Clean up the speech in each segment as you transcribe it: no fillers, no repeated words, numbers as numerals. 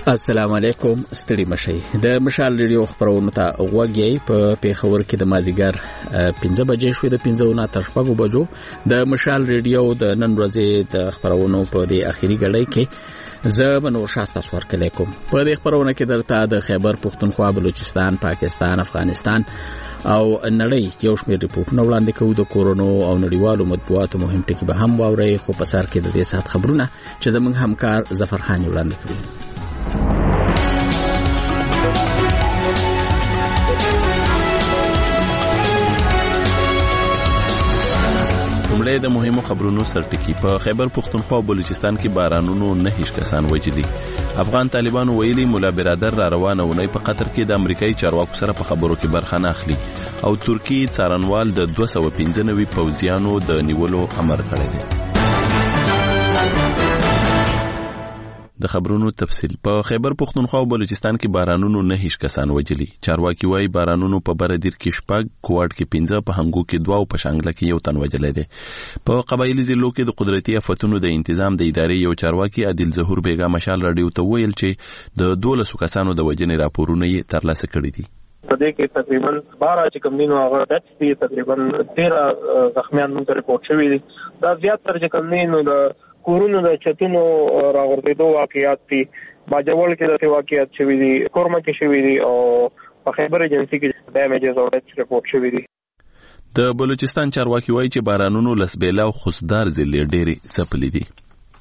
السلام علیکم. ستړي مشي د مشال ریډیو خبرونه ته غوږی په پیښور کې د مازیګر 15 بجې شوې د 15 تر 6 بجو د مشال ریډیو د نن ورځې د خبرونو په دې اخیری غړۍ کې زه بنور شاسته سوار کلیکم. په دې خبرونه کې درته د خیبر پختونخوا، بلوچستان، پاکستان، افغانستان او نړۍ یو شمېر ریپورتونه وړاندې کوو. د کورونو او نړیوالو مطبوعاتو مهم ټکي به هم واورئ، خو په سر کې د دې ساعت خبرونه چې زموږ همکار ظفر خان وړاندې کوي. د مهمو خبرونو سرټکی. په خیبر پختونخوا او بلوچستان کې بارانونو 9 کسان وژلي. افغان طالبانو ویلي مولا برادر را روانه ونی په قطر کې د امریکایي چارواکو سره په خبرو کې برخه نه اخلي، او ترکی څارنوال د 295 پوځیانو د نیولو امر کړی دی. د خبرونو تفصیل. په خیبر پختونخوا او بلوچستان کې بارانونو 9 کسان وژلي. چارواکي وايي بارانونو په بردیر کې 6، کوټ کې 5، په هنګو کې 2 او په شانګله کې 1 تن وژلې دي. په قبایلی ضلعو کې د قدرتي آفتونو د تنظیم د ادارې یو چارواکي عادل ظهور بیگا مشال رادیو ته ویل چې د 12 کسانو د وژنې راپورونه یې ترلاسه کړي دي. په دې کې تقریبا 12 چې کوم دینو هغه دټي تقریبا 13 زخمیان موږ ریپورت شوي دي. دا زیات تر چې کوم دینو د کورونو د چتونو راغورځېدو واقعیات دي. باجوړ کې د واقعیات شوي دي، کورما کې شوي دي، او په خیبر ایجنسی کې ډیمیجز او ډیټس ریپورت شوي دي. د بلوچستان چارواکي وایي چې بارانونو لسبیلا او خصدار ضلع ډېری ځپلي دي.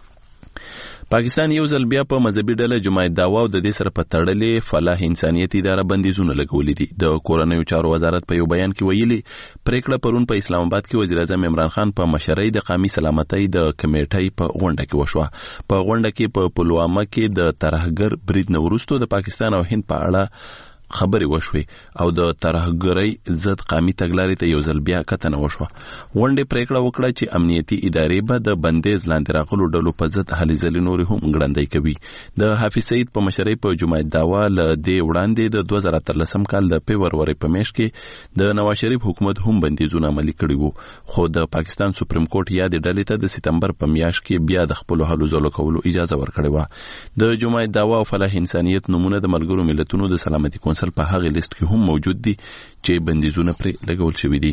پاکستان یو ځل بیا په مذهبي ډله جماعت داوا او د دې سره په تړلې فلاح انسانیت اداره بندیزونه لګولې دي. د کورنیو چارو وزارت په یو بیان کې ویلي پریکړه پرون په اسلام آباد کې وزیر اعظم عمران خان په مشرۍ د قومي سلامتۍ د کمیټې په غونډه کې وشوه. په غونډه کې په پلوامه کې د ترهګر برید نورستو د پاکستان او هند په اړه خبري وشوي او د ترهګرۍ ضد قومي تګلارې ته یو ځل بیا کتنه وشوه. غونډه پریکړه وکړه چې امنیتي ادارې به د بندیز لاندې راغلو ډلو په ضد هلې ځلې نورې هم ګړندۍ کوي. د حافظ سعید په مشرۍ په جماعت داوا له دې وړاندې د 2013 کال د فبروري په میاشت کې د نواز شریف حکومت هم بندیزونه عملي کړي وو، خو د پاکستان سپریم کورټ یاد ډلې ته د سپتمبر په میاشت کې بیا د خپل هلو ځلو کولو اجازه ورکړې و. د جماعت داوا او فلاح انسانیت نمونه د ملګرو ملتونو د سلامتي کونسل په هغه لیست کې هم موجود دي چې بندیزونه پرې لګول شوي دي.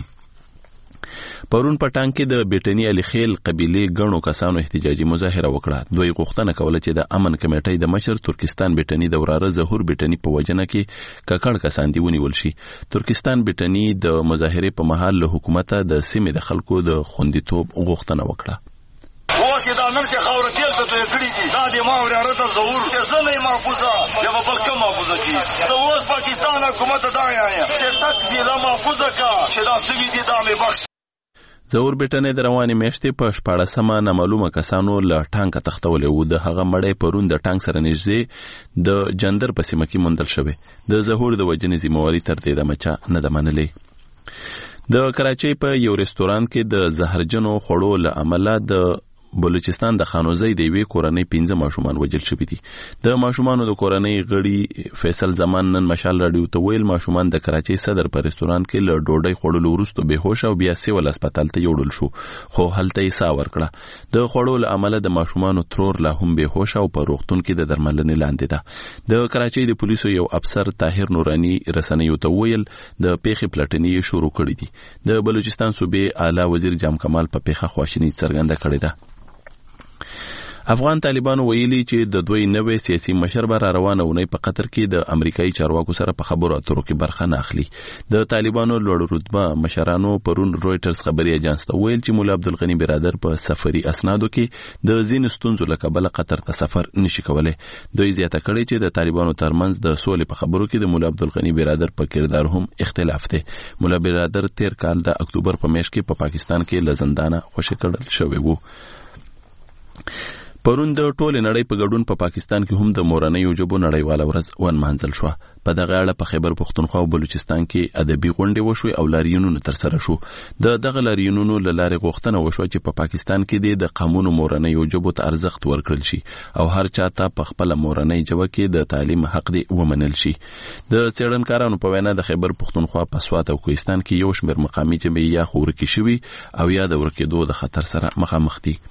پرون پټان کې د بیټنی علي خیل قبيله غنو کسانو احتجاجي مظاهره وکړه. دوی غوښتنه کوله چې د امن کمیټې د مشر ترکستان بیټنی د وراره ظهور بیټنی په وجنه کې ککړ کسان دی ونیول شي. ترکستان بیټنی د مظاهره په مهال له حکومت د سیمې د خلکو د خوندیتوب غوښتنه وکړه. واسه دا نن چې خاور تیل ته کړی دي دا د ما وراره ته ظهور چې زنه محفوظه یا په پکه محفوظه کی د اوس پاکستان حکومت دا یا چې تک ضلع محفوظه کا چې دا سوي دي دا مې بخش. ظهور بیټنی د روانې میاشتې په 14مه نامعلومه کسانو له ټانک تختولې وو. د هغه مړی پرون د ټانک سره نږدې د جندر په سیمه کې موندل شوی. د ظهور د وجنې ذمہواری تر دې د مچا نه د منلې. د کراچۍ په یو رستورانت کې د زهرجنو خوړو له امله د بلوچستان د خانوزۍ د یوې کورنۍ 15 ماشومان وژل شوي دي. د ماشومانو د کورنۍ غړي فیصل زمان نن مشال رادیو ته ویل ماشومان د کراچۍ صدر په رستورانت کې له ډوډۍ خوړلو وروسته بهوش او بیا سیول هسپتال ته یوړل شو، خو هلته یې ساه ورکړه. د خوړو له امله د ماشومانو ترور لا هم بهوش او په روغتون کې د درملنې لاندې ده. د کراچۍ د پولیسو یو افسر طاهر نورانی رسنیو ته ویل د پیښې پلټنې شروع کړې دي. د بلوچستان صوبې اعلی وزیر جام کمال په پیښه خواشینی څرګنده کړې ده. افغان طالبانو ویلي چې د دوی نوې سیاسي مشر به روانه ونی په قطر کې د امریکایي چارواکو سره په خبرو اترو کې برخه نه اخلي. د طالبانو لوړ رتبه مشرانو پرون رويټرز خبري اژانس ته ویل چې مولا عبدالغنی برادر په سفري اسنادو کې د ځین ستونزو له کبله قطر ته سفر نشي کولای. دوی زیاته کړي چې د طالبانو ترمنځ د سولې په خبرو کې د مولا عبدالغنی برادر په کردار هم اختلاف دی. مولا برادر 13 کال د اکتوبر په میاشت کې په پاکستان کې له زندانه خوشی کړل شوی وو. پرون د ټوله نړۍ په ګډون په پاکستان کې هم د مورنۍ ژبو نړیواله ورځ ونمانځل شو. په دغه اړه په خیبر پختونخوا او بلوچستان کې ادبي غونډې وشوې او لاریونونه ترسره شو. د دغه لاریونونو له لارې غوښتنه وشوه چې په پاکستان کې د قانون مورنۍ ژبو ته ارزښت ورکړل شي او هر چاته په خپل مورنۍ ژبه کې د تعلیم حق دی ومنل شي. د څېړنکارانو په وینا د خیبر پختونخوا په سوات او کوهستان کې یو شمېر مقامي ژبې یا خورکې شوي او یا د ورکېدو د خطر سره مخامخ دي.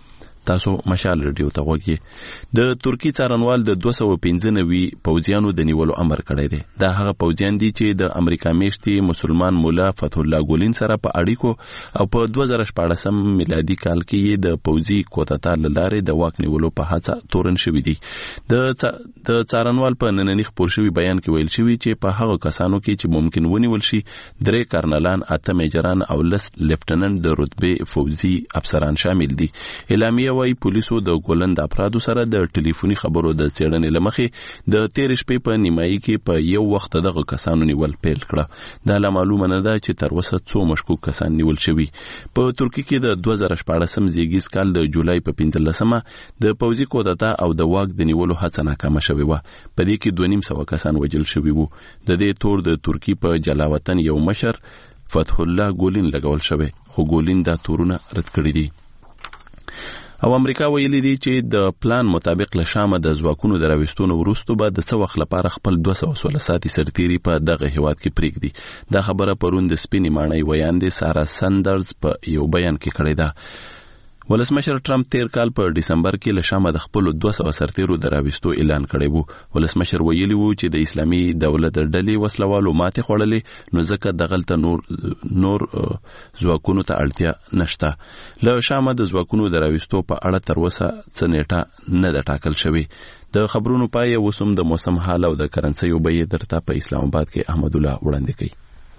تاسو مشال رادیو ته وګورئ. د ترکی څارنوال د 295 پوځیانو د نیولو امر کړی دی. دا هغه پوځیان دي چې د امریکا میشتي مسلمان مولا فتح الله ګولین سره په اړیکو او په 2014 میلادي کال کې د پوځي کوتتا لاره د واک نیولو په هڅه تورن شوی دي. د څارنوال په نننی خبر شوی بیان کې ویل شوی چې په هغه کسانو کې چې ممکن ونیول شي 3 کارنلان، 8 میجران او 10 لیفټننټ د رتبه فوځي افسران شامل دي. اعلامیه وايي پولیسو د ګولند افرادو سره د ټلیفوني خبرو د څېړنې لمخې د 13 شپې په نیمایي کې په یو وخت دغه کسانو نیول پیل کړه. دا لا معلومه نه ده چې تر اوسه څو مشکوک کسان نیول شوي. په ترکیه کې د 2014 زیږیز کال د جولای په 15مه د پوځي کودتا او د واک د نیولو هڅه ناکامه شوې وه. په دې کې 250 کسان وژل شوي وو. د دې تور د ترکیه په جلاوطن یو مشر فتح الله ګولین لګول شوی، خو ګولین دا تورونه رد کړی دي. او امریکا ویلي دی چې د پلان مطابق له شامه د ځواکونو د راوستونو وروسته به د څه وخت لپاره خپل 216 ساعتي سرتیري په دغه هیواد کې پرېږدي. دا خبره پرون د سپینې ماڼۍ ویاندې سارا سندرز په یو بیان کې کړې ده. ولسمشر ټرمپ تیر کال په ډیسمبر کې له شامه د خپل 200 سرتیرو د راوستو اعلان کړی وو. ولسمشر ویلي وو چې د اسلامي دولت ډلې وسلوالو ماتې خوړلې، نو ځکه دغلته نور ځواکونو ته اړتیا نشته. له شامه د ځواکونو د راوستو په اړه تر اوسه څه نیټه نه ده ټاکل شوې. د خبرونو پای اوسم د موسم حال او د کرنسۍ بیې درته په اسلام آباد کې احمد الله وړاندې کوي.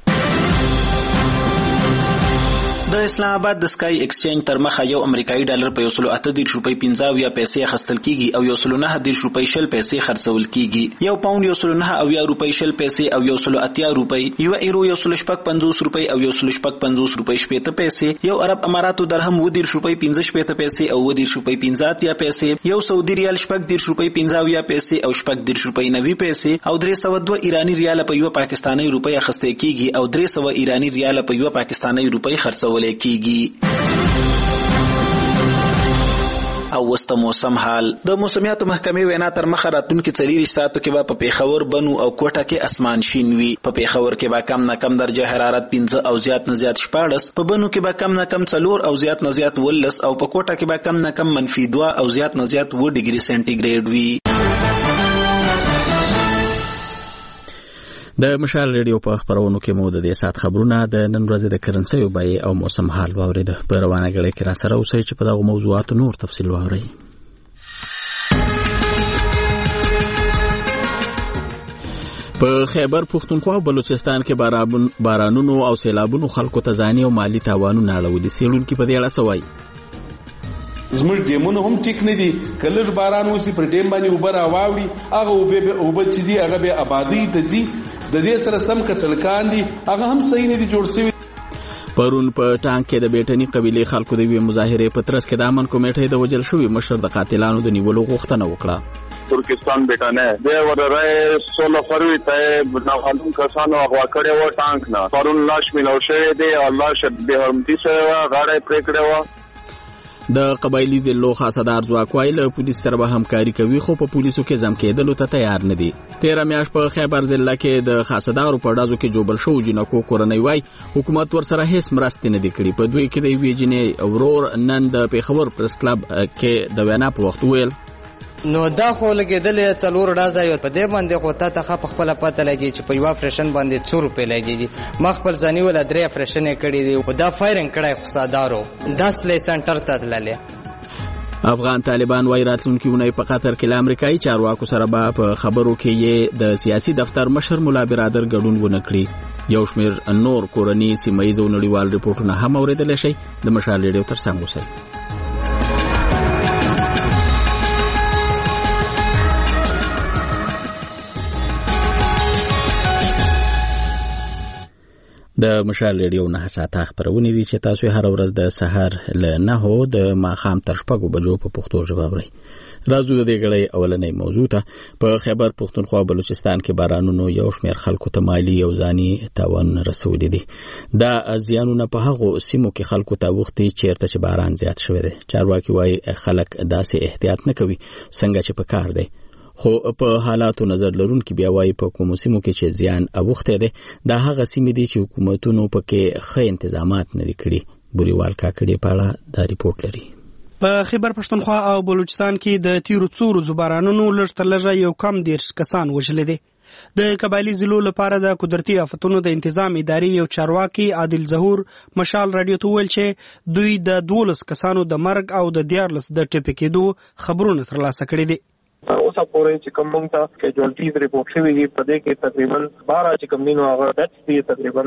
د اسلام آباد د سکای ایکسچینج تر مخه یو امریکایي ډالر په 108 روپۍ 50 یا پیسې اخیستل کیږي او 109 روپۍ 60 پیسې خرڅول کیږي. یو پاوند 109 روپۍ 60 پیسې او 180 روپۍ، یو ایرو 150 روپۍ او 150 روپۍ 60 پیسې، یو عرب اماراتو درهم 10 روپۍ 15 پیسې او 10 روپۍ 50 پیسې، یو سعودي ریال 10 روپۍ 50 پیسې او 10 روپۍ 90 پیسې او 302 ایرانی ریال په یو پاکستانی روپۍ اخیستل کیږي او 300 ایرانی ریال په یو پاکستانی روپۍ خرڅول کیږي. او وسط موسم حال. د موسمیاتو محکمې وینا تر مخه راتلونکي 40 ساعتو کې به په پیښور، بنو او کوټه کې اسمان شین وي. په پیښور کې به کم نه کم درجه حرارت 15 او زیات نه زیات 14، په بنو کې به کم نه کم 4 او زیات نه زیات 19 او په کوټه کې به کم نه کم -2 او زیات نه زیات 2 ډیګري سنټیګریډ وي. د مشال ریډیو په خبرونو کې مو د دې سات خبرونه د نن ورځې د کرنسۍ بیې او موسم حال واورید. په روانه غړي کې را سره اوسئ چې په دغه موضوعاتو نور تفصیل واورئ. په خیبر پختونخوا او بلوچستان کې بارانونو او سیلابونو خلکو ته ځاني او مالی تاوانونه اړولي. څېړونکي په دې اړه څه وایي؟ زموږ ډیمونه هم ټیک نه دي. کله باران وسی پر ډیم باندې اوبه راواوړي، هغه اوبه چې دي هغه به آبادی ته ځي. د دې سره سم کڅلکان دي، هغه هم صحیح نه دي جوړ شوي. پرون په ټانک کې د بیټنی قبیلې خلکو د یوې مظاهرې په ترڅ کې د امن کمیټې د وژل شوي مشر د قاتلانو د نیولو غوښتنه وکړه. ترکستان بیٹانه د ورره 16 فروری ته نامعلوم کسانو اغوا کړي و ټانک نه. پرون لاش ملو شوی دی، الله شد به حرمتي سره غاړه پرې کړو. د قبایلی ضلعو خاصدار ځواک وایي له پولیس سره به همکاري کوي، خو په پولیسو کې ځم کېدلو ته تیار نه دي. 13 میاشت په خیبر ضلع کې د خاصدارو په ډازو کې جوړ شو جنکو کورنۍ وایي حکومت ورسره هیڅ مرستې نه دي کړې. په دوی کې د یوې جنې ورور نن د پیښور پریس کلب کې د وینا په وخت ویل نو دا خو لګیدلې 4 ډازه یو په دې باندې خو ته په خپل پته لګي چې په یو فرشن باندې 100 روپے لګيږي. مخبل ځاني ول 3 فرشن کړي دي او دا فایرنګ کړای خو سادارو 10 لې سنټر ته تللې. افغان طالبان وايي راتلونکي ونې په قطر کې له امریکایي چارواکو سره به په خبرو کې یې د سیاسي دفتر مشر مولا برادر ګډون ونه کړي. یو شمیر نور کورني سیمایي او نړیوال ریپورتونه هم اوریدل شي. د مشال ریډیو تر څنګ اوسئ. د مشال ریډیو 9 ساعته خبرونه دي چې تاسو هر ورځ د سحر له 9 د ماخام تر 6 بجو په پښتو ژبه اورئ. راځو د دې غړې اولنې موضوع ته. په خیبر پختونخوا بلوچستان کې بارانونو یو شمېر خلکو ته مالی او ځاني تاوان رسولي دي. دا زیانونه په هغو سیمو کې خلکو ته وختي چیرته چې باران زیات شوی دی. چارواکي وایي خلک داسې احتیاط نه کوي څنګه چې په کار دی، خو په حالاتو نظر لرونکي بیا وایي په کومو سیمو کې چې زیان اوښتی دی دا هغه سیمې دي چې حکومتونو پکې ښه انتظامات نه دي کړي. بوریوال کاکړي په اړه دا ریپورت لري. په خیبر پښتونخوا او بلوچستان کې د تیرو څو ورځو بارانونو لږ تر لږه یو کم 10 کسان وژلي دي. د قبایلی ضلعو لپاره د قدرتي آفتونو د تنظیم ادارې یو چارواکي عادل ظهور مشال رادیو ته ویل چې دوی د 12 کسانو د مرګ او د 14 د ټپي کېدو خبرونه ترلاسه کړي دي. اوسه پورې چې کوم مونږ ته کیجوالټیز ریپورټ شوی دی په دې کې تقریبا 12 چې کوم دینو هغه ډیتس دي، تقریبا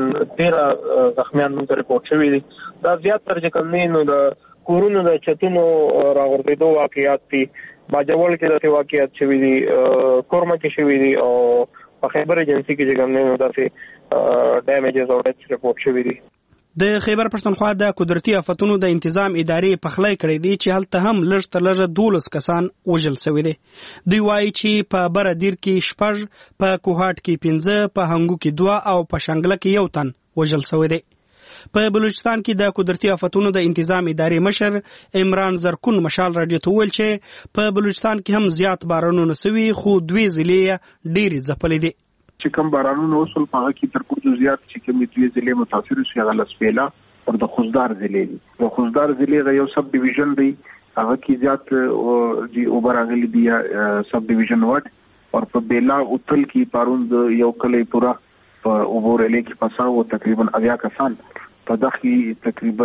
13 زخمیان مونږ ته ریپورټ شوی دي. دا زیات تر چې کوم دینو د کورونو د چتونو راغورځېدو واقعیات دي. باجوړ کې د واقعیات شوی دي، کورما کې شوی دي او په خیبر ایجنسی کې چې کوم دینو داسې ډیمیجز او ډیتس ریپورټ شوی دي. د خیبر پښتونخوا د قدرتي آفتونو د تنظیم ادارې پخلی کړی دی چې هلته هم لږ تر لږه 12 کسان وژل شوي دي. دوی وایي چې په بره دیر کې 6، په کوهاټ کې 5، په هنګو کې 2 او په شانګله کې 1 تن وژل شوی دی. په بلوچستان کې د قدرتي آفتونو د تنظیم ادارې مشر عمران زرکون مشال رادیو ته ویل چې په بلوچستان کې هم زیات بارانونه شوي، خو 2 ضلعې ډېرې ځپلې دي. چې کوم بارانونه وصل په کې تر کوم زیات چې کوم دوی ضلع متاثر شي هغه لسبیلا او د خوزدار ضلع دي. د خوزدار ضلع یو سب ډیویژن دی، هغه کې زیات دی اوبراغلی دی سب ډیویژن وډ او په بیلا اوتل کې پاروند یو کلی پورا په اوبورلې کې پساو تقریبا 80 کسان په دغه تقریبا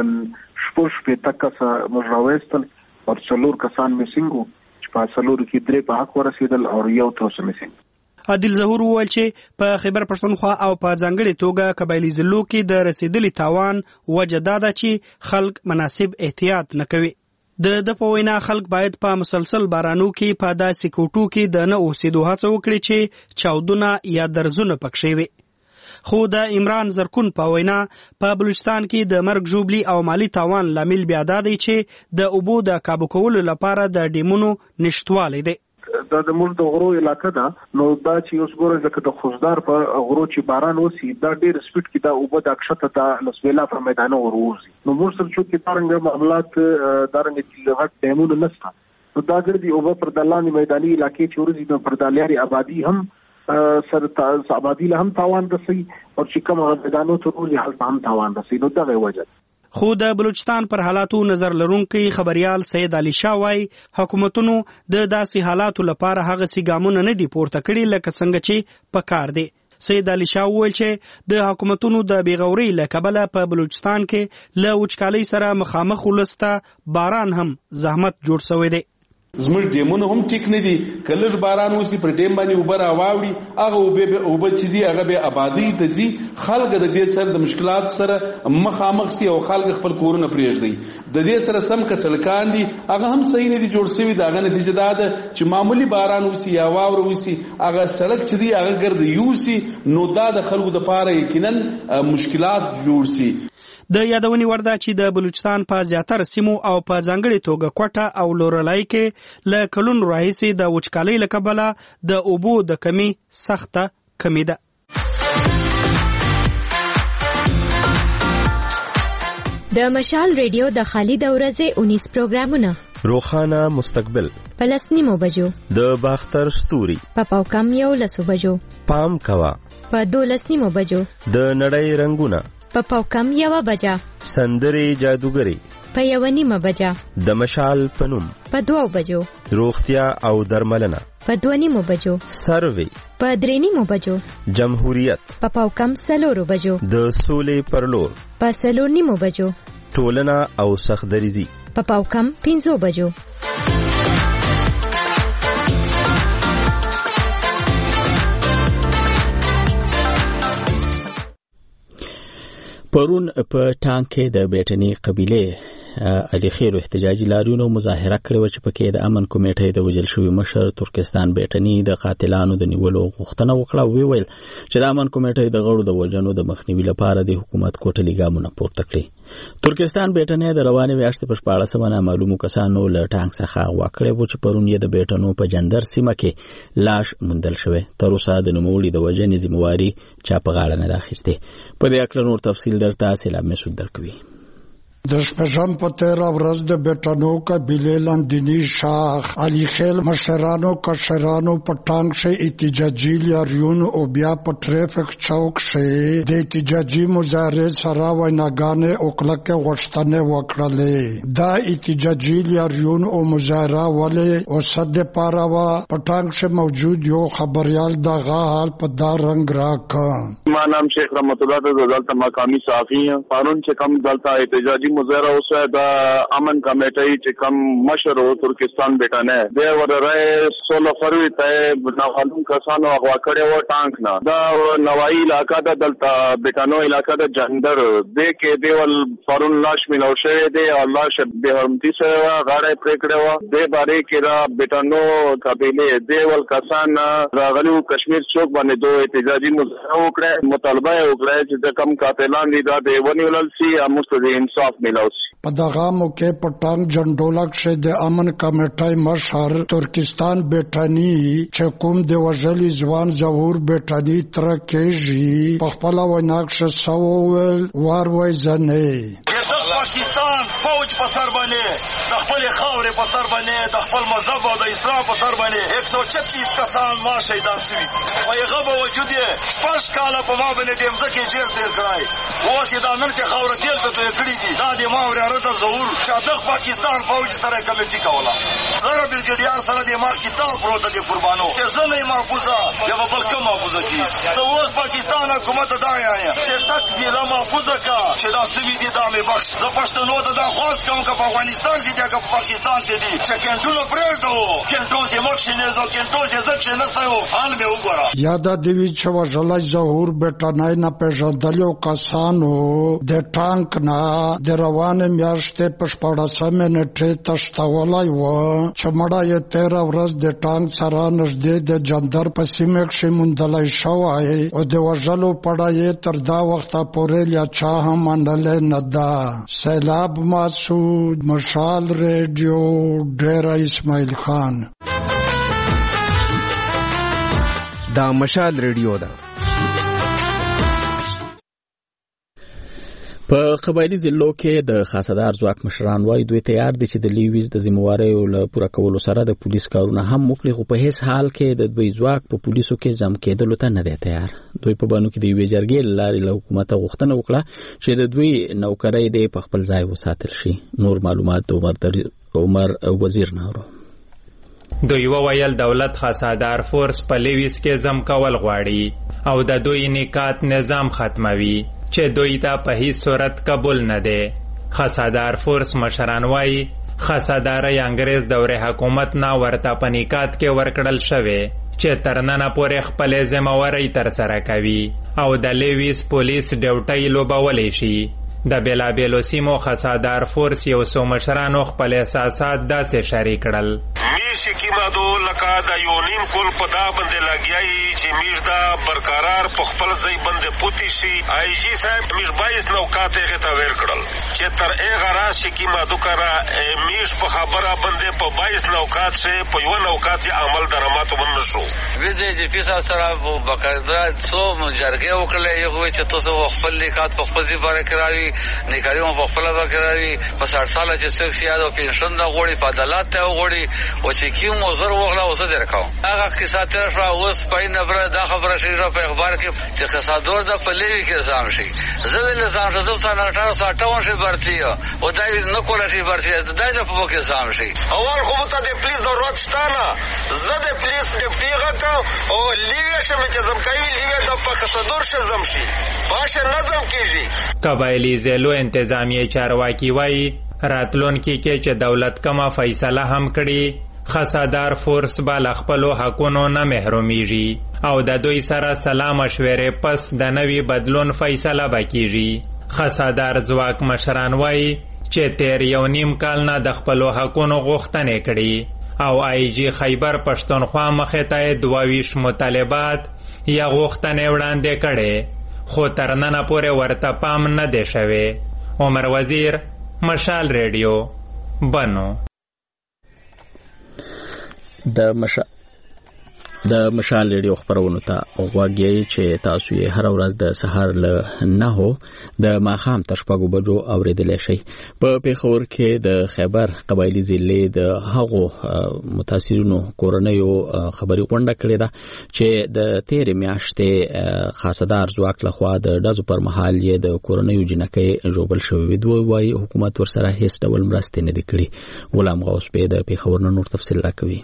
8 تکه مجراوستل او 4 کسان میسنګو چې په 4 کې 3 په حق ورسېدل او یو توسه میسنګ. عادل ظهور وویل چې په خیبر پښتونخوا او په ځانګړې توګه قبایلی ضلعو کې د رسیدلي تاوان وجه دا ده چې خلک مناسب احتیاط نه کوي. د په وینا خلک باید په مسلسل بارانو کې په داسې کوټو کې د نه اوسېدو هڅه وکړي چې چاودونه یا درزونه پکښې وي. خو د عمران زرکون په وینا په بلوچستان کې د مرګ ژوبلي او مالی تاوان لامل بیا دا دی چې د اوبو د کابو کولو لپاره د ډیمونو نشټوالی دی. دا د موږ د غرو علاقه ده، نو دا چې اوس ګوره ځکه د خوزدار په غرو چې باران وسی دا ډېر سپیډ کې دا اوبه د اکشته د لسویلا پر میدانو وروزي. نو موږ سره چې څنګه معاملات دارنګ چې غټ ډیمونه نشته، نو دا ګرځي اوبه پر دلاني میداني علاقې چې ورزي نو پر دالياري آبادی هم سره آبادی له هم تاوان رسي او چې کوم میدانو ته ورزي هلته هم تاوان رسي. نو دا وجه خو د بلوچستان پر حالاتو نظر لرونکي خبريال سید علي شاه وايي حکومتونو د داسې حالاتو لپاره هغه سي ګامونه نه دي پورته کړي لکه څنګه چې پکار دي. سید علي شاه وویل چې د حکومتونو د بیغوري له کبله په بلوچستان کې له وچکالۍ سره مخامخ ولسته باران هم زحمت جوړ شوی دی. زموږ ډیمونه هم ټیک نه دي، کله باران وسی پر ډیم باندې اوبه راواوړي هغه اوبه چې دي هغه به آبادی ته ځي، خلک د دې سره د مشکلات سره مخامخ سي او خلک خپل کورونه پرېږدي. د دې سره سم کچلکان دي هغه هم صحیح نه دي جوړ شوي. داغه نتیجه دا ده چې معمولی باران وسی یا واوره وسی هغه سړک چې دي هغه ګرد یوسی، نو دا د خلکو د پاره یقینا مشکلات جوړ سي. د یادونې ورده چې د بلوچستان په زیاتره سیمو او په ځانګړې توګه کوټه او لورلای کې له کلونو راهیسې د وچکالۍ له کبله د اوبو د کمی سخته کمی ده. د مشال ریډیو د خالد اورزه 19 پروګرامونه روخانه مستقبل پلسنیمو بجو د باختر ستوري په پاوکم یو لسو بجو پام کوا په 12 بجو د نړۍ رنگونه په پاوکم یو بجا سندري جادوګری په 1 بجا د مشال پنوم په 2 بجو روغتیا او درملنه په 2 بجو سروي په 3 بجو جمهوریت په پاوکم 4 بجو د سولې پرلور په 4 بجو ټولنه او سخدریزي په پاوکم 5 بجو. پرون په ټانک کې د بیټنی قبيله علي خير احتجاجي لاریونو مظاهره کړې چې پکې د امن کمیټې د وژل شوی مشر ترکستان بیټنی د قاتلانو د نیولو غوښتنه وکړه. ویل چې د امن کمیټې د غړو د وژنو د مخنیوي لپاره د حکومت کوټلي ګامونه پورته کړي. ترکستان بیټنی د روانې میاشتې په 14 معلومو کسانو له ټانک څخه واکړې و چې پرون یې د بیټنو په جندر سیمه کې لاش موندل شوی. تر اوسه د نوموړي د وژنې ذمہواری چا په غاړه نه ده اخیستې. په دې اړه نور تفصیل درته سلام مسعود درکوي. د شپږم په 13 ورځ د بیټانو قبیلې لاندینی شاخ علي خیل مشرانو کشرانو په ټانګ شي احتجاجي لاریون او بیا په ټریفک چوک شي د احتجاجي مظاهره سره ویناګانې او کلکه غوښتنې وکړلې دا احتجاجي لاریون او مظاهره ولې او صد پاروا په ټانګ شي موجود یو خبريال دغه حال په دا رنگ راکا ما نام شیخ رحمت الله د دلته مقامی صحافي قانون چې کم دلته احتجاجي مظاهره اوسه د امن کمیټې چې کم مشر او ترکستان بیٹانه د ورای 16 فروری ته ناخالون کسانو اغوا کړي و ټانک نه دا نوای علاقہ د دلته بیٹانو علاقہ د جندر د کې دیول فارون لاش ملو شوی دی الله شب به حرمتي سره غاړه پرې کړو د باره کې را بیٹانو قبيله دیول کسان راغلو کشمیر چوک باندې دوه احتجاجي مظاهره وکړه مطالبه وکړه چې د کم قاتلان دي دا د ونیول سي مستدی انصاف په دغه موقع په ټانګ جنډولک شه د امن کمیټې مشر ترکستان بیٹانی چې کوم د وژلي ځوان ظهور بیٹانی تر کېږي په خپل وناکش سوول وار وای زنه پاکستان فوج په سر باندې د خپل خاورې په سر باندې د خپل مذهب او د اسلام په سر باندې 136 کسان ما شهیدان شوي په هغه باوجود یې شپږ کاله په ما باندې د مځکې جیر تېر کړی اوس یې دا نن چې خاوره تېل ته توی کړي دي دا د ما وراره د ظهور چې دغه پاکستان فوج سره کمیټي کوله غره بلګډیار سره د ما کتاب پروت دی قربانو چې زه نه محفوظه یا به بل کوم محفوظه کیږي د اوس پاکستان حکومت دا یایا چې تک ضلع محفوظه کا چې دا سوي دي دا مې بخش زه پښتنو ته دا خواست کوم که په افغانستان کې دی که په پاکستان کې دي چې کینټونه پرېږدو کینټو چې موږ شینېږدو کینټو چې زه کښېنستی وو حال مې وګوره یاده دوی چې وژلی ظهور بیټانی ناپېژندلو کسانو د ټانک نه د روانې میاشتې په 14 منټې تښتولی و چې مړه یې 13 ورځ د ټانک سره نږدې د جندر په سیمه کښې موندلی شوی او د وژلو پړه یې تر دا وخته پورې یا چا هم منلی نه ده سیلاب مسعود مشال ریډیو ډیره اسماعیل خان دا مشال ریډیو ده په قبایلی ضلعو کې د خاصدار ځواک مشران وایي دوی تیار دي چې د لیویز د ذمہواریو له پوره کولو سره د پولیس کارونه هم وکړي خو په هیڅ حال کې د دوی ځواک په پولیسو کې جمع کېدلو ته نه دی تیار دوی په بانو کې د یوې جرګې له لارې له حکومته غوښتنه وکړه چې د دوی نوکرۍ دې په خپل ځای وساتل شي نور معلومات د عمر وزیر ناورو دوی وویل دولت خاصدار فورس په لیویز کې جمع کول غواړي او د دوی نکات نظام ختموي چې دوی ته په هیڅ صورت قبول نه دی خاصدار فورس مشران وایي خاصداري انګریز دورې حکومت نه ورته په نکات کې ورکړل شوی چې تر ننه پورې خپل ذمہواری تر سره کوي او د لیویز پولیس ډیوټۍ لوبولی شي د بیلابیلو سیمو خاصدار فورس یو څو مشرانو خپل احساسات داسې شریک کړل میش کی مادو لکا دا یو نیم کول په دا باندې لګیای چې میش دا برقرار په خپل ځای باندې پوتی شي آی جی صاحب میش 22 نوکات یې ته ور کړل چې تر هغه راز چې مادو کرا میش په خبره باندې په 22 نوکات شه په یو نوکات عمل درامات ون شو ویزه چې پیسا سره بقاعده سو جرګه وکړلې یو چې تاسو خپل لیکات په خپل ځای باندې کراوي نکاریو په خپل باندې کراوي په 60 سال چې څوک سیادو پنشن دا غوړي په عدالت ته غوړي او چې کیو موزر وغلا اوسه درکاو هغه قصه تر شو اوس په نبره دا خبره شي په اخبار کې چې خاصدار د پلیوي کې ځام شي زویل ځام شو سن 1858 شي برتي او دای نه کوله شي برتي دای د په کې ځام شي اول خو ته د پلیس ضرورت شته نه زه د پلیس ډیپټي غته او لیوی شم چې زم کوي لیوی د په خاصدار شه زم شي باشه نظم کیږي قبایلی ضلعو انتظامی چارواکي وایي راتلونکي کې چې دولت کما فیصله هم کړي خاصدار فورس با خپلو حقونو نه محرومیږي او د دوی سره سلا مشورې پس د نوي بدلون فیصله وکړي خاصدار ځواک مشران وایي چې تیر یو نیم کال نه د خپلو حقونو غوښتنې کړي او آی جی خیبر پښتونخوا مخې ته 22 مطالبات یا غوښتنې وړاندې کړي خو تر ننه پورې ورته پام نه دی شوی عمر وزیر مشال ریډیو بنو د مشال ریډیو خبرونو ته غواړئ چې تاسو یې هر ورځ د سهار له 9 د ماښام تر 6 بجو اوریدلای شئ. په پیښور کې د خیبر قبایلی ضلع د هغو متاثرینو کورنیو خبري غونډه کړې ده چې د تیر میاشتې خاصدار ځواک لخوا د ډزو پر مهال یې د کورنیو جنکۍ جوړبل شوې دوی وايي حکومت ورسره هیڅ ډول مرسته نه کړي. غلام غوث په د پیښور نور تفصیل راکوي.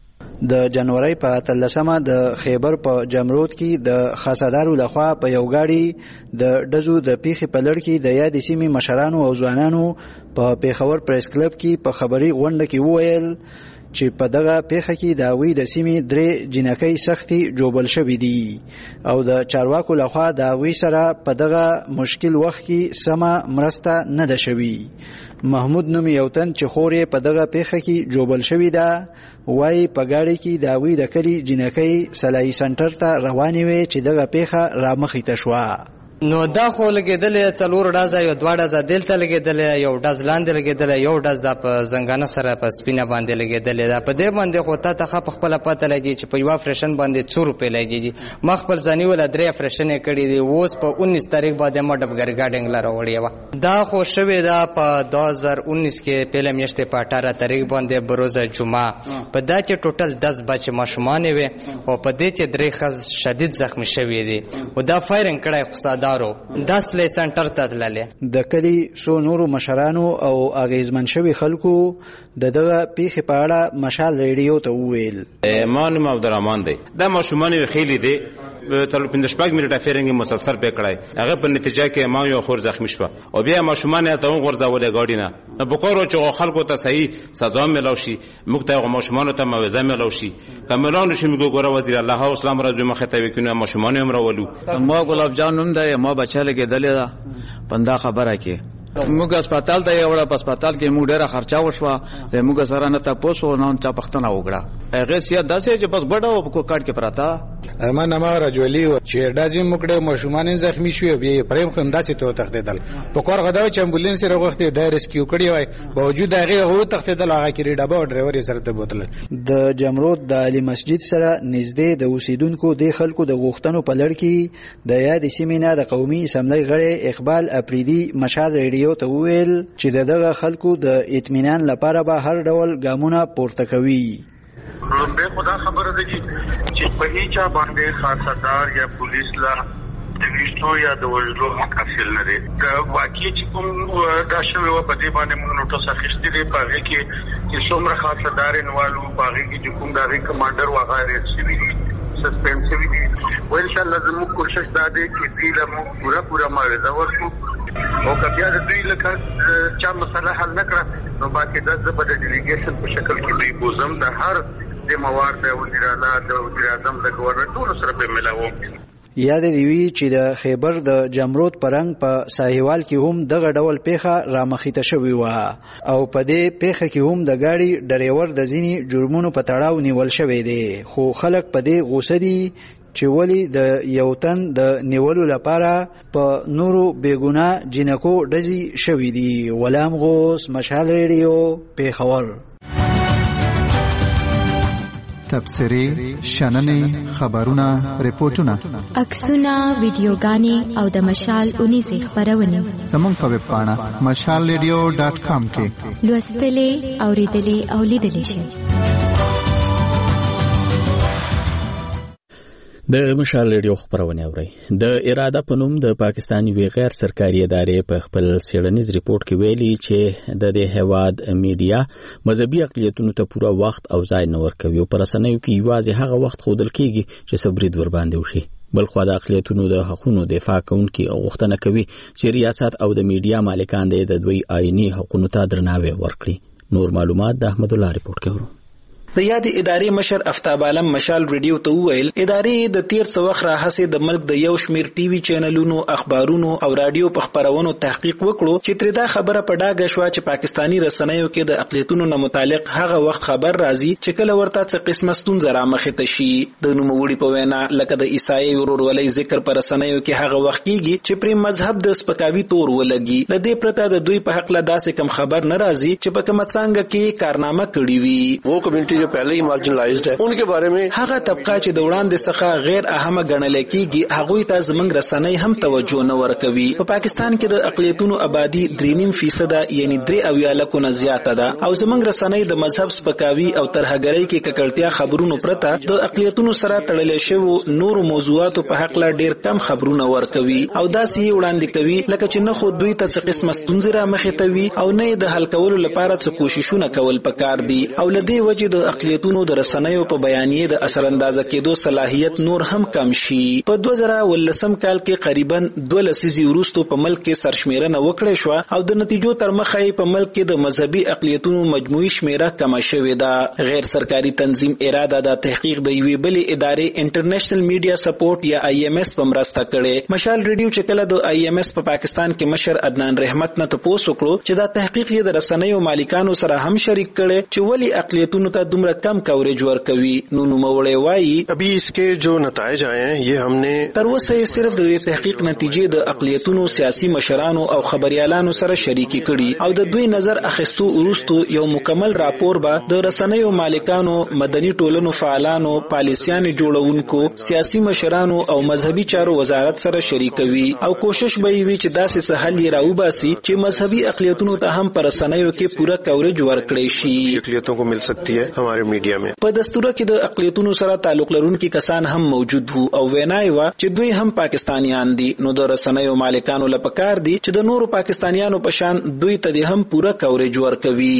د جنوري په 13مه د خیبر په جمرود کې د خاصدارو لخوا په یو گاډي د ډزو د پیښې په لړ کې د یاد سیمې مشرانو او ځوانانو په پیښور پریس کلب کې په خبري غونډه کې وویل چې په دغه پیښه کې د وی د سیمې درې جنکۍ سختي جوړبل شوې دي او د چارواکو لخوا د وی سره په دغه مشکل وخت کې سمه مرسته نه ده شوې. محمود نوم یو تن چې خورې په دغه پیښه کې جوړبل شوې ده وای په گاډي کې د وی د کلی جنکۍ سلای سنټر ته روانې وي چې دغه پیښه را مخې ته شوه. نو دا خو لګیدلې څلور ډزه یو دوه ډزه دلته لګیدلې یو ډز لاندې لګیدلې یو ډز د په زنګانه سره په سپینه باندې لګیدلې دا په دې باندې خو ته په خپل پته لګي چې په یو افریشن باندې 100 روپے لګي ما خپل ځاني ول درې افریشن کړي دي اوس په 19 تاریخ باندې ما ډبګر ګاډنګ لاره وړي و دا خو شوې دا په 2019 کې پهله میاشتې په 18 تاریخ باندې بروزه جمعه په دا چې ټوټل 10 بچ ماشومان وي او په دې چې درې خز شدید زخمی شوي دي او دا فایرنګ کړای خصادارو 10 لې سنټر ته تللې د کلی سو نورو مشرانو او اغیزمن شوی خلکو دغه پیښې په اړه مشال ریډیو ته وویل. مان عبدالرحمن دی دا ماشومان خېلی دي تر 15 منټه فیرنګ مسلسل په کړای هغه په نتیجه کې ما یو خور زخمی شو او بیا ماشومان ته غورځولې گاډی نه په کورو چې خلکو ته صحیح سزا ملو شي موږ ته ماشومان ته موعظه ملو شي کملون شي موږ ګوره وزیر الله او اسلام راځي مخه ته وکینو ماشومان هم راولو. ما ګلاب جان نوم دی ما بچا لګیدلې ده پنده خبره کې موږ هسپتال ته یو په هسپتال کې موږ ډیره خرچه وشوه موږ سره نه تاسو نه چا پښتنه وګړه هغه سیا داسې چې بس بډاو په کارت کې پراته ما نما رجولی و چې دازي موږ ماشومان زخمی شوی بیا پریم خنداسي ته تختیدل په کور غدا چې امبولانس راغوخته د ریسکیو کړی وای باوجود هغه هو تختیدل هغه کې ډبا او ډرایور سره ته بوتل. د جمرود د علي مسجد سره نږدې د اوسیدونکو د خلکو د غوښتنو په لړ کې د یاد سیمې نه د قومي اسمبلی غړي اقبال اپریدي مشال ریډیو ته وویل چې دغه خلکو د اطمینان لپاره به هر ډول ګامونه پورته کوي. لومبه خدا خبره ده چې په هیڅ باندې خاصدار یا پولیس لا د ویشتو یا د وژلو حاصل نه دي. دا واقعي چې کوم دا شوی و په دې باندې موږ نوټس اخیستې دي په هغه کې چې څومره خاصدار انوالو په هغه کې چې کوم دا کمانډر وغیرہ شوی سسپند شوی دي او ان شاء الله زموږ کوشش دا دی چې دې له موږ پورا معاوضه ورکړو او کبیا د دوی لکه چا مسله حل نکړه نو باقي د زبر ډیلیګیشن په شکل کې دوی بوزم د هر د موارد د وزیر اعلی د وزیر اعظم د گورنر ټول سره په ملاو. یاد دی وی چې د خیبر د جمرود پرنګ په ساحوال کې هم دغه ډول پیښه رامخیته شوې و او په دې پیښه کې هم د گاډي ډرایور د ځینی جرمونو په تړاو نیول شوی دی خو خلک په دې غوسه دي چې ولی د یو تن د نیولو لپاره په نورو بیګونه جنکو ډزي شوی دي. غلام غوث مشال ریډیو پیښور. تبصرې شننې خبرونه ریپورتونه عکسونه ویډیوګانې او د مشال 19 خبرونه زموږ په ویب پاڼه mashalradio.com کې لوستلې اوریدلې او لیدلې شئ. د مشال ریډیو خبرونه اوري. د اراده په نوم د پاکستاني وی غیر سرکاري ادارې په خپل سیړنیز ریپورت کې ویلي چې د دې هواد میډیا مذهبي اقلیتونو ته پوره وخت او ځای نه ورکوي او پر رسنیو کې یوازې هغه وخت ښودل کیږي چې صبرید ور باندې وشي. بلخو د اقلیتونو د حقوقو دفاع کوونکي غوښتنه کوي چې ریاست او د میډیا مالکان د دوی آئینی حقوقو ته درناوی ورکړي. نور معلومات د احمد الله ریپورت کوي. د یادې ادارې مشر افتاب عالم مشال ریډیو ته وویل ادارې د تیر څو وخت راهسې د ملک د یو شمیر ټي وي چینلونو اخبارونو او رادیو په خبرونو تحقیق وکړو چې تر دا خبره په ډاګه شو چې پاکستانی رسنیو کې د اقلیتونو نه متعلق هغه وخت خبر راځي چې کله ورته څه قسمه ستونزه رامخې ته شي. د نوموړي په وینا لکه د عیسائی ورورولۍ ذکر پر رسنیو کې هغه وخت کیږي چې پر مذهب د سپکاوي تور ولګي. لدې پرته د دوی په حق لا داسې کم خبر ناراضي چې په کومه څنګه کې کارنامه کړی وي. वो कम्युनिटी जो पहले ही मार्जिनलाइज्ड है उनके बारे में هغه طبقه چې د وړاندې څخه غیر اهمه ګڼل کېږي هغوی ته زموږ رسنۍ هم توجه نه ورکوي. په پاکستان کې د اقلیتونو آبادی 3.5% یعنی 3 نه زیاته ده او زموږ رسنۍ د مذهب سپکاوي او ترهګرۍ کې ککړتیا خبرونو پرته د اقلیتونو سره تړلې شوی نور موضوعاتو په حق لا ډیر کم خبرونه ورکوي او داسې وړاندې کوي لکه چې نه خو دوی ته څه قسمه ستونزې را مخې ته وي او نه د حل کولو لپاره څه کوششونه کول پکار دي او لدې وجې د اقلیتونو د رسنیو په بیانیې د اثر اندازه کېدو صلاحیت نور هم کم شي. په 2019 کال کې قریبا 2 لسیزې وروسته په ملک کې سرشمیرنه وکړې شو او د نتیجو تر مخه په ملک کې د مذهبي اقلیتونو مجموعي شمیره کمه شوې ده. غیر سرکاري تنظیم اراده د تحقیق د یوې بلې ادارې انټرنیشنل میډیا سپورټ یا IMS په مرسته کړې. مشال ریډیو چې کله د IMS په پاکستان کې مشر عدنان رحمت نه تپوس وکړو چې دا تحقیق یې د رسنیو مالکانو سره هم شریک کړي چې ولی اقلیتونو ته دومره کم کوریج ورکوي. نو نوموړی وایي ابھی اس کے جو نتائج آئے ہیں یہ ہم نے تر اوسه صرف د تحقیق نتیجې د اقلیتونو سیاسي مشرانو او خبريالانو سره شریکي کړي او د دوی نظر اخیستو وروسته یو مکمل راپور به د رسنیو مالکانو مدني ټولنو فعالانو پالیسیانو جوړونکو سیاسي مشرانو او مذهبي چارو وزارت سره شریکوي او کوشش به وي چې داسې سهل یې راوباسي چې مذهبي اقلیتونو ته هم پر رسنیو کې پوره کوریج ورکړي شي. اقلیتوں کو مل سکتی ہے ہمارے میډیا میں. په دستور کې د اقلیتونو سره تعلق لرونکي کسان هم موجود وو او وینای و چې دوی هم پاکستانیان دي. نو د رسنیو مالکانو لپاره دي چې د نورو پاکستانیانو په شان دوی ته هم پوره کوریج ورکوي.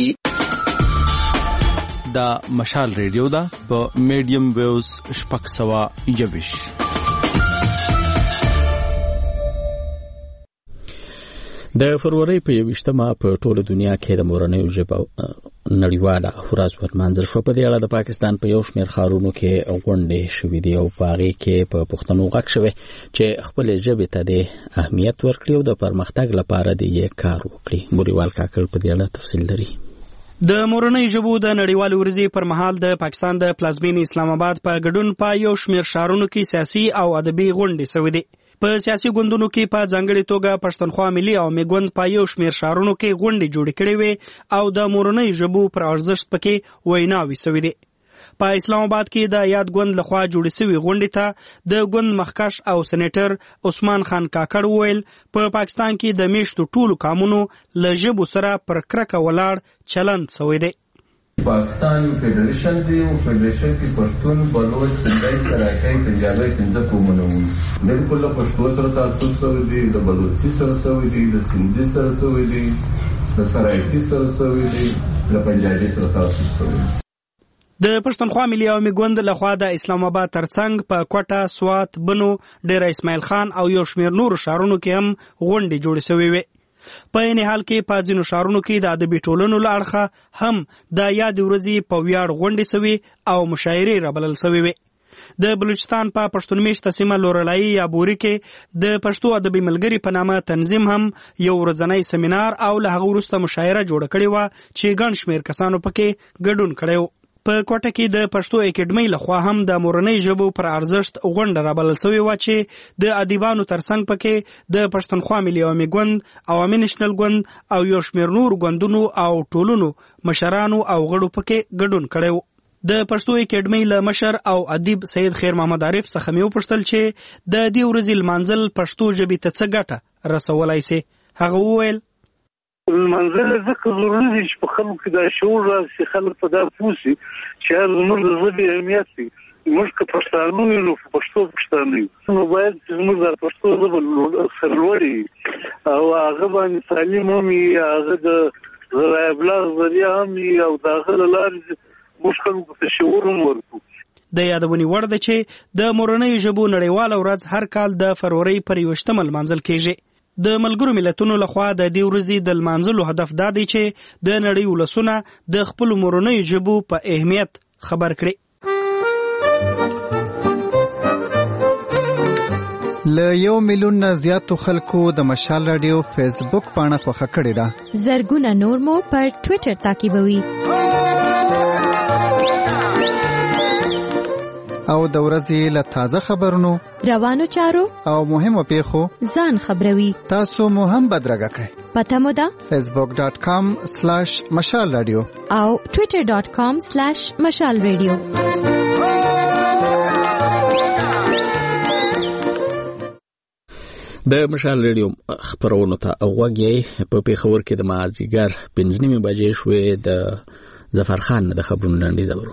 دا مشال ریډیو دا په میډیم ویوز 621. د فروری په 21مه په ټوله دنیا کې د مورنۍ ژبې نړیواله ورځ ورمانځل شو. په دې اړه د پاکستان په یو شمېر ښارونو کې غونډې شوې دي او په هغې کې په پښتنو غږ شوی چې خپلې ژبې ته د اهمیت ورکړي او د پرمختګ لپاره د یې کار وکړي. بوریوال کاکړ په دې اړه تفصیل لري. د مورنۍ ژبو د نړیوالې ورځې پر مهال د پاکستان د پلازمینې اسلام آباد په ګډون په یو شمېر ښارونو کې سیاسي او ادبي غونډې شوې دي. په سیاسي ګوندونو کې په ځانګړې توګه پښتونخوا ملي او میګوند په یو شمېر ښارونو کې غونډې جوړې کړې وې او د مورنۍ ژبو پر ارزښت پکې ویناوې شوې دي. په اسلام آباد کې د یاد ګوند لخوا جوړې شوې غونډې ته د ګوند مخکښ او سېنیټر عثمان خان کاکړ وویل په پاکستان کې د میشتو ټولو قومونو له ژبو سره پر کرکه ولاړ چلند شوی دی. پاکستان یو فیډریشن دی او فیډریشن کې پښتون بلوچ سندای سراکای پنجابي 15 قومونه وو. بالکل له پښتو سره تعصب شوی دی، د بلوچي سره شوی دی، د سندي سره شوی دی، د سرایکی سره شوی دی، د پنجابي سره تعصب شوی دی. د پښتونخوا ملي او میګوند لخوا د اسلام آباد ترڅنګ په کوټه، سوات، بنو، ډیره اسماعیل خان او یو شمېر نورو ښارونو کې هم غونډې جوړې شوې وې. په عین حال کې په ځینو ښارونو کې د ادبي ټولنو له اړخه هم د یاد ورځې په ویاړ غونډې شوې او مشاعرې رابلل شوې وې. د بلوچستان په پښتون میشته سیمه لورلایي یا بوري کې د پښتو ادبي ملګري په نامه تنظیم هم یو ورځنی سیمینار او له هغه وروسته مشاعره جوړه کړې وه چې ګڼ شمېر کسانو پکې ګډون کړی و. په کوټه کې د پښتو اکیډمۍ لخوا هم د مورنۍ ژبو پر ارزښت غونډه رابلل شوې وه چې د ادیبانو ترڅنګ پکې د پښتونخوا ملي عوامي ګوند، عوامي نېشنل ګوند او یو شمېر نور ګوندونو او ټولنو مشرانو او غړو پکې ګډون کړی و. د پښتو اکیډمۍ له مشر او ادیب سید خیر محمد عارف څخه مې وپوښتل چې د دې ورځې لمانځل پښتو ژبې ته څه ګټه رسولی سي. هغه وویل منځله ځکه ضروري دي چې په خلکو کې دا شعور راسي، خلک په دا پوه سي چې زموږ د ژبې اهمیت دی. موږ که پښتانه یو نو پښتو پښتانه یو، نو باید چې زموږ د پښتو ژبه سرلوړې او هغه باندې تعلیم هم وي، هغه د ذرایع ابلاغ ذریعه هم وي او د هغه له لارې موږ خلکو ته شعور هم ورکړو. د یادونې وړ ده چې د مورنۍ ژبو نړیواله ورځ هر کال د فروری پر 21مه لمانځل کیږي. د ملګرو ملتونو لخوا د دې ورځې د لمانځلو هدف دا دی چې د نړۍ ولسونه د خپلو مورنۍ ژبو په اهمیت خبر کړي. له 1 میلیون نه زیاتو خلکو د مشال رادیو فیسبوک پاڼه خوښه کړې ده. زرګونه نور مو پر ټوئیټر تعقیبوي. او د ورځې له تازه خبرونو، روانو چارو او مهمو پیښو ځان خبروي. تاسو مو هم بدرګه کړئ. پته مو ده facebook.com/مشال رادیو او twitter.com/مشال رادیو. د مشال رادیو خبرونو ته اوغږی په پیښور کې د مازیګر 5:30 بجې شوې. د ظفر خان د خبرونو لاندې زورو.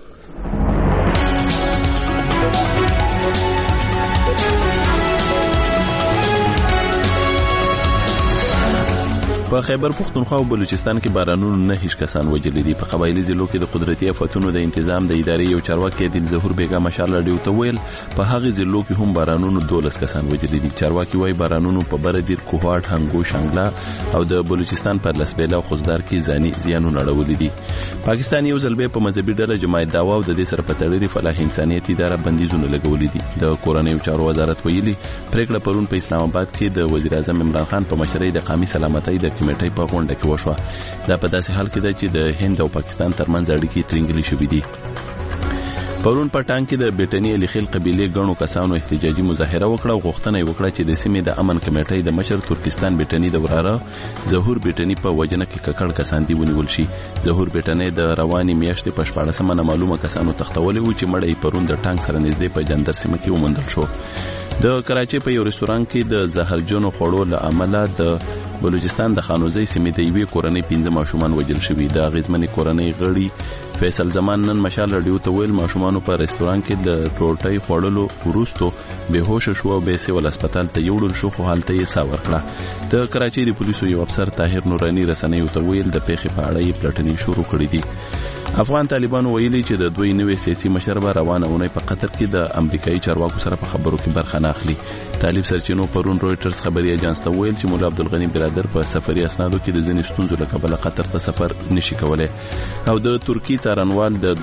په خیبر پختونخوا او بلوچستان کې بارانونو 9 کسان وژل دي. په قبایلی ضلعو کې د قدرتي آفتونو د تنظیم د ادارې یو چارواکي د ظهور بیگا مشال رادیو ته ویل په هغه ضلعو کې هم بارانونو 12 کسان وژل دي. چارواکي وايي بارانونو په بردیر، کوهاټ، هنګو، شانګلا او د بلوچستان پر لسبیلا او خوزدار کې ځاني زیانونه اړولې دي. پاکستان یو ځل به په مذهبي ډله جماعت داوا او د دې سره په تړلې فلاح انسانيت اداره بندیزونه لګولې دي. د کورنۍ چارو وزارت ویلي پریکړه پرون په اسلام آباد کې د وزیر اعظم عمران خان په مشرۍ د قومي سلامتۍ د کمیټې په غونډه کې وشوه. دا په داسې حال کې ده چې د هند او پاکستان ترمنځ اړیکې ترنګلې شوې دي. پرون پټان کې د بیټنی الخیل قبيله غنو کسانو احتجاجي مظاهره وکړه او غوښتنه وکړه چې د سیمې د امن کمیټې د مشر ترکستان بیټنی د وراره ظهور بیټنی په وجنه کې ککړ کسان دی ونیول شي. ظهور بیټنی د رواني میاشتې په 14مه معلومه کسانو تختولې و چې مړی پرون د ټانک سره نږدې په جندر سیمه کې ومندل شو. د کراچۍ په یو رستوران کې د زهرجنو خوړو له امله د بلوچستان د خانوزۍ سیمې د یوې کورنۍ 15 ماشومان وژل شوي. د غزمنې کورنۍ غړي فیصل زمان نن مشال رادیو ته ویل ماشومان په رستوران کې د روټۍ خوړلو وروسته بهوش شو او به سیول هسپتال ته یوړل شو، خو حالت یې ساور کړه. د کراچۍ د پولیسو یو افسر طاهر نورانی رسنیو ته ویل د پیښې په اړه یې پلټنې شروع کړې دي. افغان طالبانو ویلي چې د دوی نوې سیاسي مشر به روانه اونۍ په قطر کې د امریکایي چارواکو سره په خبرو کې برخه نه اخلي. طالب سرچینو پرون رويټرز خبري اژانس ته ویل چې مولا عبدالغنی برادر په سفري اسنادو کې د ځینې ستونزو له کبله قطر ته سفر نشي کولای. او د ترکی څارنوال د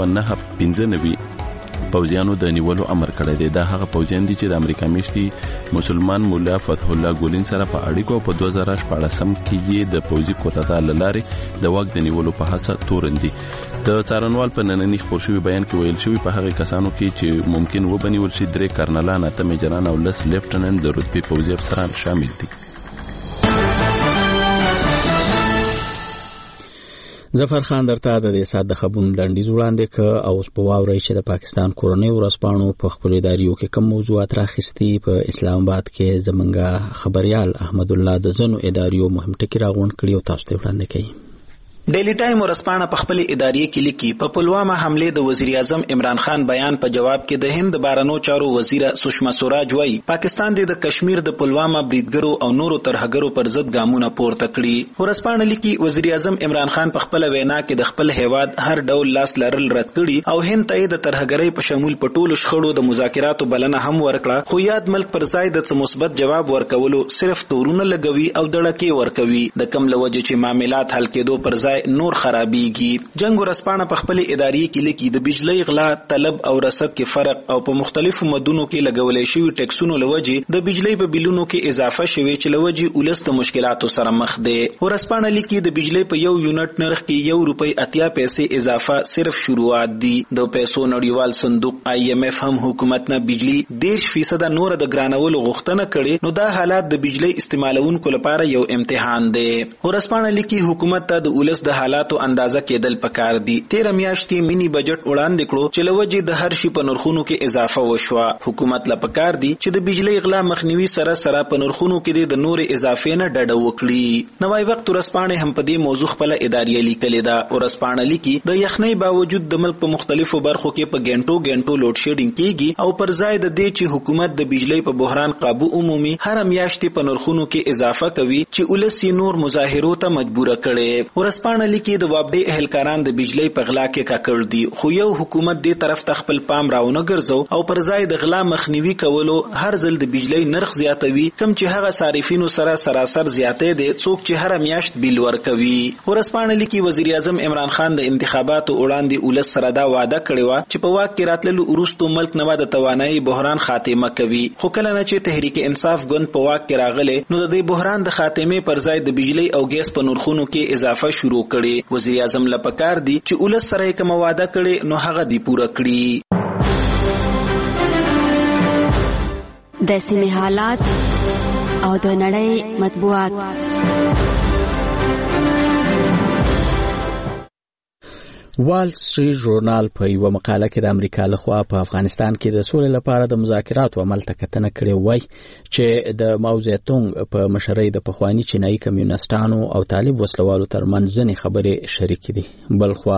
295 پوځیانو د نیولو امر کړی دی. دا هغه پوځیان دي چې د امریکا میشتي مسلمان مولا فتح الله ګولین سره په اړیکو په 2014 کې یې د پوځي کوتاه لارې د واک د نیولو په هڅه تورندي. د څارنوال په نننی خبر شوی بیان کې ویل شوی په هغه کسانو کې چې ممکن وبنیول شي 3 کرنلان، 8 میجران او 10 لیفټننټ د رتبې پوځي افسران شامل دي. ظفر خان درته د دې ساده خبرونو لاندې وړاندې ک او په واوري چې د پاکستان کورنۍ ورسپانو په خپل اداریو کې کوم موضوعات راخستي. په اسلام آباد کې زمونږه خبريال احمد الله د زنو اداریو مهم ټکی راغون کړی او تاسو ته وړاندې کړي. ډیلی ټایم ورسپانه په خپل ادارې کې لیکي په پلوامه حمله د وزیر اعظم عمران خان بیان په جواب کې د هند بارنو چارو وزیره سشما سوراج وایي پاکستان د کشمیر د پلوامه بریدګرو او نورو ترهګرو پر ضد ګامونه پورته کړي. ورسپانه لیکي وزیر اعظم عمران خان په خپل وینا کې د خپل هیواد هر ډول لاس لرل رد کړي او هند ته د ترهګرۍ په شمول په ټولو شخړو د مذاکراتو بلنه هم ورکړه، خو یاد ملک پر ځای د مثبت جواب ورکولو صرف تورونه لګوي او دړکې ورکوي. د کم لوجه چې معاملات حل کېدو پر ځای نور خرابيږي. جنگ ورسپانه په خپل ادارې کې لیکي د بجلی غلا، طلب او رصد کې فرق او په مختلفو مدونو کې لګولې شوی ټیکسونو لوجه د بجلی په بیلونو کې اضافه شوی چې لوجه ولست مشکلاتو سره مخ دي. ورسپانه لیکي د بجلی په یو یونټ نرخ کې ₹1.80 اضافه صرف شروعات دي. د پیسو نړیوال صندوق IMF هم حکومت نه بجلی 10% نور د ګرانولو غوښتنه کړي، نو دا حالات د بجلی استعمالونکو لپاره یو امتحان دی. ورسپانه لیکي حکومت ته د ولست د حالاتو اندازه کېدل پکار دي. 13 میاشتې مینی بجټ وړاندې کړو چې لوجه د هر شي په نرخونو کې اضافه وشوه. حکومت لا پکار دي چې د بجلی غلا مخنیوي سره په نرخونو کې د نور اضافې نه ډډه وکړي. نوای وخت ورسپانه هم په دې موضوع خپل ادارې لیکلې ده. ورسپانه لیکي د یخنۍ باوجود د ملک په مختلفو برخو کې په ګنټو لوډ شیډینګ کیږي او پر ځای د دې چې حکومت د بجلی په بحران قابو عمومي هر میاشتې په نرخونو کې اضافه کوي چې ولسی نور مظاهرو ته مجبور کړي. ورسپانه لیکي د وابډي اهلکاران د بجلی په غلا کې کاکړ دي، خو یو حکومت دې طرف ته خپل پام راونه ګرځو او پر ځای د غلا مخنیوي کولو هر ځل د بجلی نرخ زیاتوي، کم چې هغه صارفینو سره سراسر زیاتې دي څوک چې هر میاشت بیل ورکوي. ورسپانه لیکي وزیر اعظم عمران خان د انتخاباتو وړاندې ولس سره دا وعده کړې و چې په واک کې راتللو وروسته ملک نه د توانایي بحران خاتمه کوي، خو کله نه چې تحریک انصاف ګوند په واک کې راغله نو د بحران د خاتمه پر ځای د بجلی او ګیس په نرخونو کې اضافه شروع کړي. وزیر اعظم لپاره دي چې ولس سره کوم وعده کړي نو هغه دی پوره کړي. د سیمې حالات او د نړۍ مطبوعات. وال سټریټ ژورنال په یو مقاله کې د امریکا لخوا په افغانستان کې د سولې لپاره د مذاکراتو عمل ته کتنه کړې وای چې د ماو زیتونګ په مشرۍ د پخوانی چینایي کمیونستانو او طالب وسلوالو ترمنځ ځینې خبرې شریک دي. بلخوا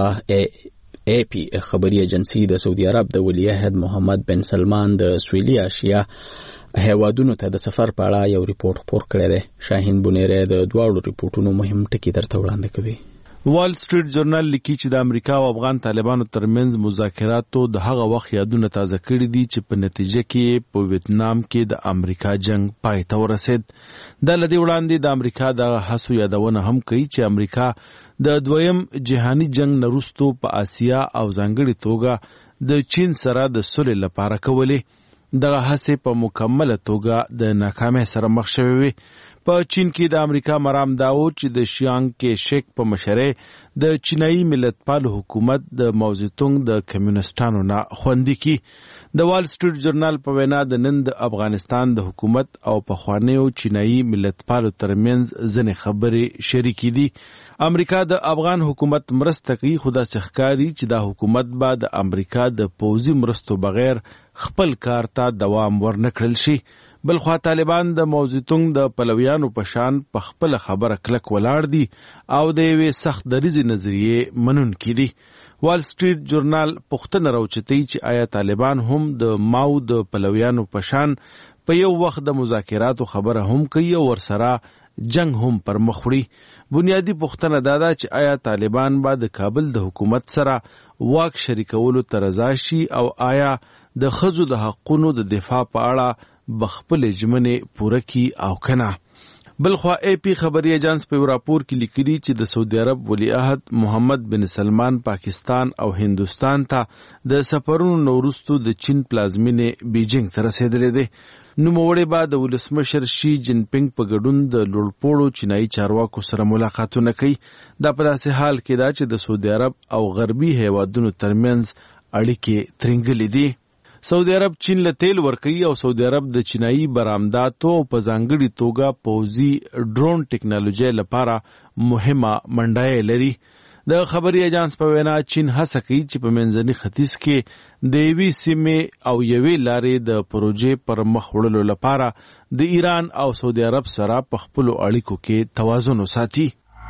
اے پی خبري ایجنسی د سعودي عرب د ولی عهد محمد بن سلمان د سویلي اشیا هیوادونو ته د سفر په اړه یو ریپورت خپور کړی دی. شاهین بونیری د دواړو ریپورتونو مهم ټکي درته وړاندې کوي. وال سټریټ ژورنال لیکي چې د امریکا او افغان طالبانو ترمنځ مذاکراتو د هغه وخت یادونه تازه کړي دي چې په نتیجه کې په ویتنام کې د امریکا جنگ پای ته ورسید. د لدی وړاندې د امریکا د هڅو یادونه هم کوي چې امریکا د دویم جهانی جنگ نه وروسته په آسیا او ځانګړي توګه د چین سره د صلح لپاره کولې دغه هڅې په مکمله توګه د ناکامۍ سره مخ شوې وي. په چین کې د امریکا مرام داو چې د شیانګ کې شیک په مشرۍ د چینایي ملتپال حکومت د موزیتونګ د کمیونستانو نه خوندي کی. د وال سټریټ ژورنال په وینا د نن د افغانستان د حکومت او پخوانیو چینایي ملتپالو ترمنځ ځینې خبرې شریکې دي. امریکا د افغان حکومت مرسته کوي، خو داسې ښکاري چې دا حکومت به د امریکا د پوځي مرستو بغیر خپل کار ته دوام ورنکړل شي. بلخوا طالبان د موزیتونګ د پلویانو په شان په خپل خبره کلک ولاړ دي او د یوې سخت دریځي نظریې منونکي دي. وال سټریټ ژورنال پوښتنه راوچتوي چې آیا طالبان هم د ماو د پلویانو په شان په یو وخت د مذاکراتو خبره هم کوي او ورسره جنگ هم پر مخ وړي. بنیادی پوښتنه دا ده چې آیا طالبان به د کابل د حکومت سره واک شریکولو ته رضا شي او آیا د ښځو د حقونو د دفاع په اړه بخپل ژمنې پوره کی او کنه. بلخوا اے پی خبري ایجنس په راپور کې لیکلي چې د سعودي عرب ولی عهد محمد بن سلمان پاکستان او هندوستان ته د سفرونو وروسته د چین پلازمینې بیجینګ ته رسیدلی دی. نوموړی به د ولسمشر شي جین پینګ په ګډون د لوړپوړو چینایي چارواکو سره ملاقاتونه کوي. دا په داسې حال کې ده چې د سعودي عرب او غربي هیوادونو ترمنځ اړیکې ترنګلې دي. سعودي عرب چین له تیل ورکوي او سعودي عرب د چینایي برآمداتو په ځانګړي توګه پوځي ډرون ټیکنالوژي لپاره مهمه منډه لري. د خبري ایجنس په وینا چین هڅه کوي چې په منځني ختیځ کې د یوې سیمې او یوې لارې د پروژې پر مخ وړلو لپاره د ایران او سعودي عرب سره په خپلو اړیکو کې توازن وساتي.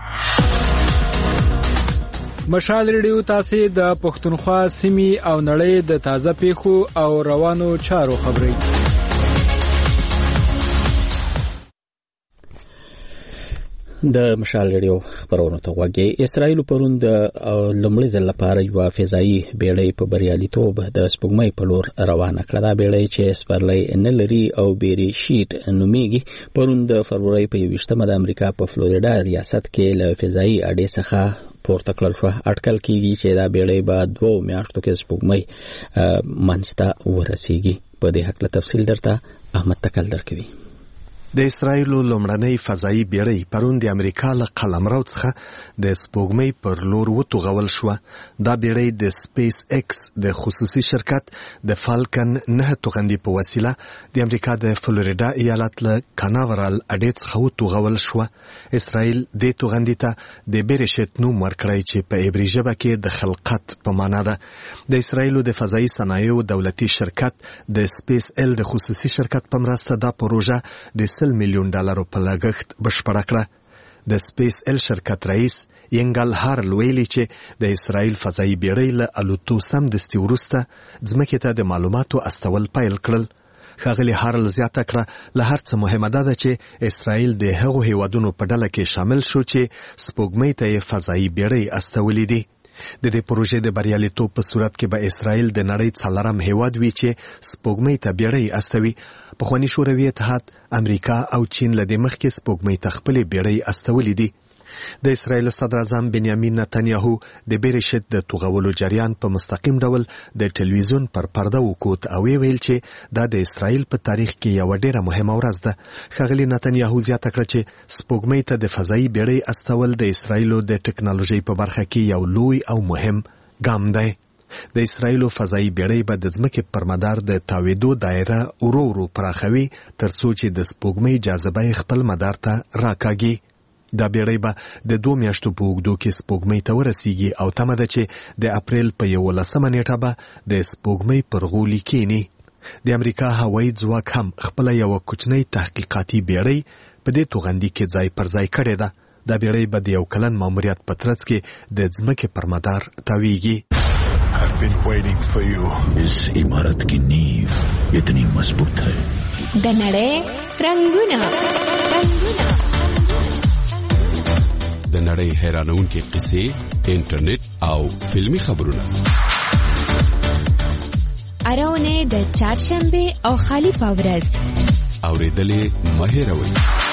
مشال ریډیو تاسو د پښتونخوا سیمې او نړۍ د تازه پیښو او روانو چارو خبري. د مشال ریډیو خبرونه ته وګورئ. اسرائیل پرون د لومړي ځل لپاره یو فضایي بیړۍ په بریالیتوب د سپوږمۍ په لور روانه کړه. دا بیړۍ چې سپرلی نه لري او بیری شیټ نومیږي پرون د فروری په 28مه د امریکا په فلوریدا ریاست کې له فضایي اډې څخه پورته کړل شو. اټکل کیږي چې دا بیړۍ به 2 میاشتو کې سپوږمۍ منځ ته ورسیږي. په دې هکله تفصیل درته احمد تکل درکوي. د اسرائیل لومړنۍ فضایي بیړۍ پرون د امریکا له قلمرو څخه د سپوږمۍ پر لور وتوغول شو. دا بیړۍ د سپیس ایکس د خصوصي شرکت د فالکن 9 توغندي په وسیله د امریکا د فلوریدا ایالت له کاناورال اډې څخه وتوغول شو. اسرائیل د توغندي ته د بیرشت نوم ورکړی چې په عبري ژبه کې د خلقت په معنا ده. د اسرائیل د فضایي صنایعو دولتي شرکت د سپیس ال د خصوصي شرکت په مرسته دا پروژه د $100 میلیون په لګښت بشپړه کړه. د سپیس ال شرکت رئیس ینګل هارل ویلي چې د اسرائیل فضایي بیړۍ له الوتو سمدستي وروسته ځمکې ته د معلوماتو استول پیل کړل. ښاغلي هارل زیاته کړه له هر څه مهمه ده چې اسرائیل د هغو هیوادونو په ډله کې شامل شو چې سپوږمۍ ته یې فضایي بیړۍ استولې دي. د دې پروژې د بریالیتوب په صورت کې به اسرائیل د نړۍ څلورم هیواد وي چې سپوږمۍ ته بیړۍ استوي. پخواني شوروي اتحاد، امریکا او چین له دې مخکې سپوږمۍ ته خپلې بیړۍ استولې دي. د اسرائیل صدر اعظم بنیامین نتنیاهو د بیرشت د توغولو جریان په مستقیم ډول د ټلویزیون پر پرده وکوت او ویل چې دا د اسرائیل په تاریخ کې یو ډیره مهمه ورځ ده. ښاغلي نتنیاهو زیاته کړه چې سپوږمۍ ته د فضایي بیړۍ استول د اسرائیل د ټکنالوژي په برخه کې یو لوی او مهم ګام دی. د اسرایلو فضایي بیړۍ به د ځمکې پر مدار د تاویدو دایره ورو ورو پراخوي ترڅو چې د سپوږمۍ جاذبه خپل مدار ته راکاږي. دا بیړۍ به د 2 میاشتو په اوږدو کې سپوږمۍ ته ورسیږي او تمه ده چې د اپریل په 11 نیټه به د سپوږمۍ پر غولي کېني. د امریکا هوایي ځواک هم خپل یو کوچنی تحقیقاتي بیړۍ په دې توغندي کې ځای پر ځای کړې ده. دا بیړۍ به د یو کلن ماموریت په ترڅ کې د ځمکې پر مدار تاویږي. I've been waiting for you. इस इमारत की नींव इतनी मजबूत है. د نړۍ رنگونه د نړۍ حیرانونکې قصې، انټرنیټ او فلمي خبرونه. اراونه د چهارشنبه او خالی پاورز اوریدلې مه هېروئ.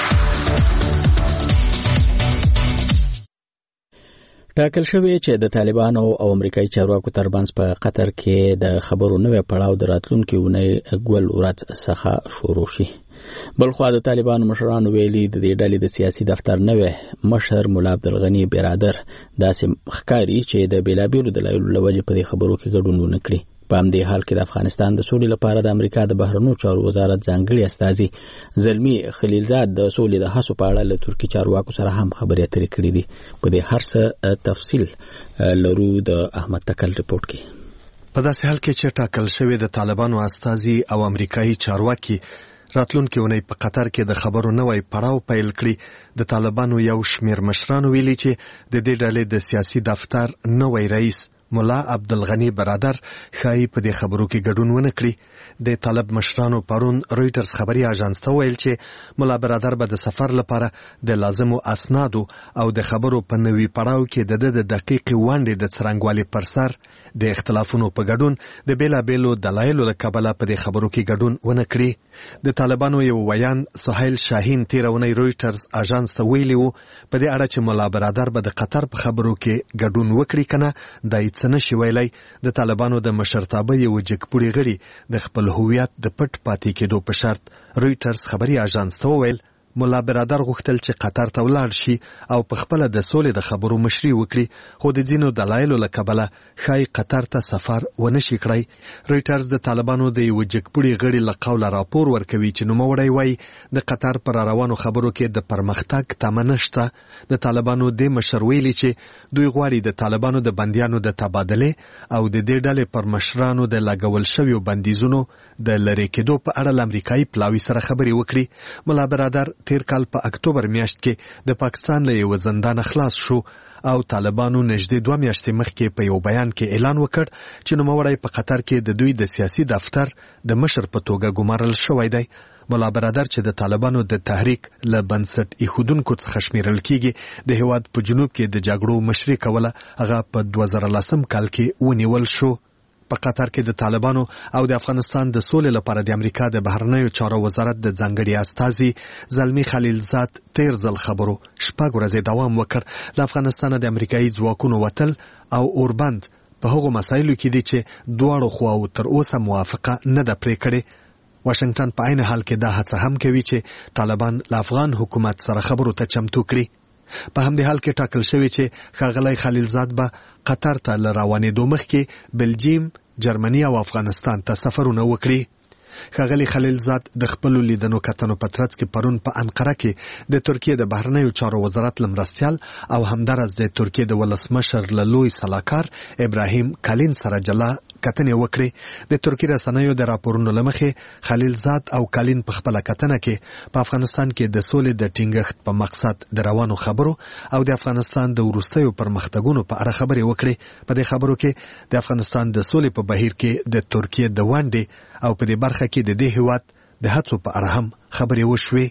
ټاکل شوی چې د طالبانو او امریکایي چارواکو ترمنځ په قطر کې د خبرو نوې پړاو د راتلونکي اونۍ ګول ورځ څخه شروع شي. بلخوا د طالبانو مشرانو ویلي د دې ډلې د سیاسي دفتر نوې مشر مولا عبدالغني برادر داسې ښکاري چې د بیلابیلو دلایلو له وجې په دې خبرو کې ګډون ونه کړي. په همدې حال کې د افغانستان د سولې لپاره د امریکا د بهرنیو چارو وزارت ځانګړي استازي زلمی خلیلزاد د سولې د هڅو په اړه له ترکي چارواکو سره هم خبرې اترې کړې دي. په دې هر څه تفصیل لرو د احمد تکل ریپورت کې. په داسې حال کې چې ټاکل شوی د طالبانو استازي او امریکایي چارواکي راتلونکي اونۍ په قطر کې د خبرو نوې پړاو پیل کړي، د طالبانو یو شمیر مشرانو ویلي چې د دې ډلې د سیاسي دفتر نوې رئیس مولا عبدالغني برادر خای په دې خبرو کې ګډون ونه کړي. د طالب مشرانو پرون رويټرز خبري اژانس ته ویل چې مولا برادر به د سفر لپاره د لازمو اسنادو او د خبرو په نوي پړاو کې د دقیق وانډې د څرنګوالي پر سر د اختلافونو په ګډون د بیلابیلو دلایلو له کبله په دې خبرو کې ګډون ونه کړي. د طالبانو یو ویان سهیل شاهین تیرونی رويټرز اژانس ته ویلی وو په دې اړه چې مولا برادر به د قطر په خبرو کې ګډون وکړي کنه دای څه نشي ویلای. د طالبانو د مشرتابه یو جګپوړي غړي د خپل هویت د پټ پاتې کېدو په شرط رويټرز خبري اژانس ته وویل مولا برادر غوښتل چې قطر ته ولاړ شي او په خپل د سولې د خبرو مشري وکړي، خو د ځینو دلایلو له کبله ښایي قطر ته سفر ونشي کړی. رويټرز د طالبانو د یو جګپوړي غړي له قوله راپور ورکوي چې نوموړی وایي د قطر پر روانو خبرو کې د پرمختګ تمه نشته. د طالبانو د مشر ویلي چې دوی غواړي د طالبانو د بندیانو د تبادله او د دې ډلې پر مشرانو د لګول شویو بندیزونو د لری کېدو په اړه امریکایي پلاوي سره خبرې وکړي. مولا برادر تیر کال په اکتوبر میاشت کې د پاکستان له یو زندان خلاص شو او طالبانو نږدې 2 میاشتې مخکې په یو بیان کې اعلان وکړ چې نوموړی په قطر کې د دوی د سیاسي دفتر د مشر په توګه ګمارل شوی دی. مولا برادر چې د طالبانو د تحریک له بنسټ ایښودونکو څخه شمیرل کیږي د هیواد په جنوب کې د جګړو مشري کوله، هغه په 2010 کال کې ونیول شو. په قطر کې د طالبانو او د افغانستان د سولې لپاره د امریکا د بهرنیو چارو وزارت د ځانګړي استازي زلمی خلیلزاد تیر ځل خبرو 6 ورځې دوام وکړ. له افغانستان د امریکایي ځواکونو وتل او اوربند په هغو مسایلو کې دي چې دواړو خواو تر اوسه موافقه نه ده پرې کړې. واشنگټن په عین حال کې دا هڅه هم کوي چې طالبان له افغان حکومت سره خبرو ته چمتو کړي. په همدې حال کې ټاکل شوی چې ښاغلی خلیلزاد به قطر ته له روانېدو مخکې بلجیم، جرمني او افغانستان ته سفرونه وکړي. ښاغلی خلیلزاد د خپلو لیدنو کتنو په ترڅ کې پرون په انقره کې د ترکیې د بهرنیو چارو وزارت له مرستیال او همدارس د ترکیې د ولسمشر له لوی سلاکار ابراهیم کالین سره جلا کتنې وکړي. د ترکیې رسنیو د راپورونو له مخې خلیلزاد او کالین په خپله کتنه کې په افغانستان کې د سولې د ټینګښت په مقصد د روانو خبرو او د افغانستان د وروستیو پرمختګونو په اړه خبرې وکړي. په دې خبرو کې د افغانستان د سولې په بهیر کې د ترکیې د ونډې او په دې برخه کې د دې هیواد د هڅو په اړه هم خبرې وشوې.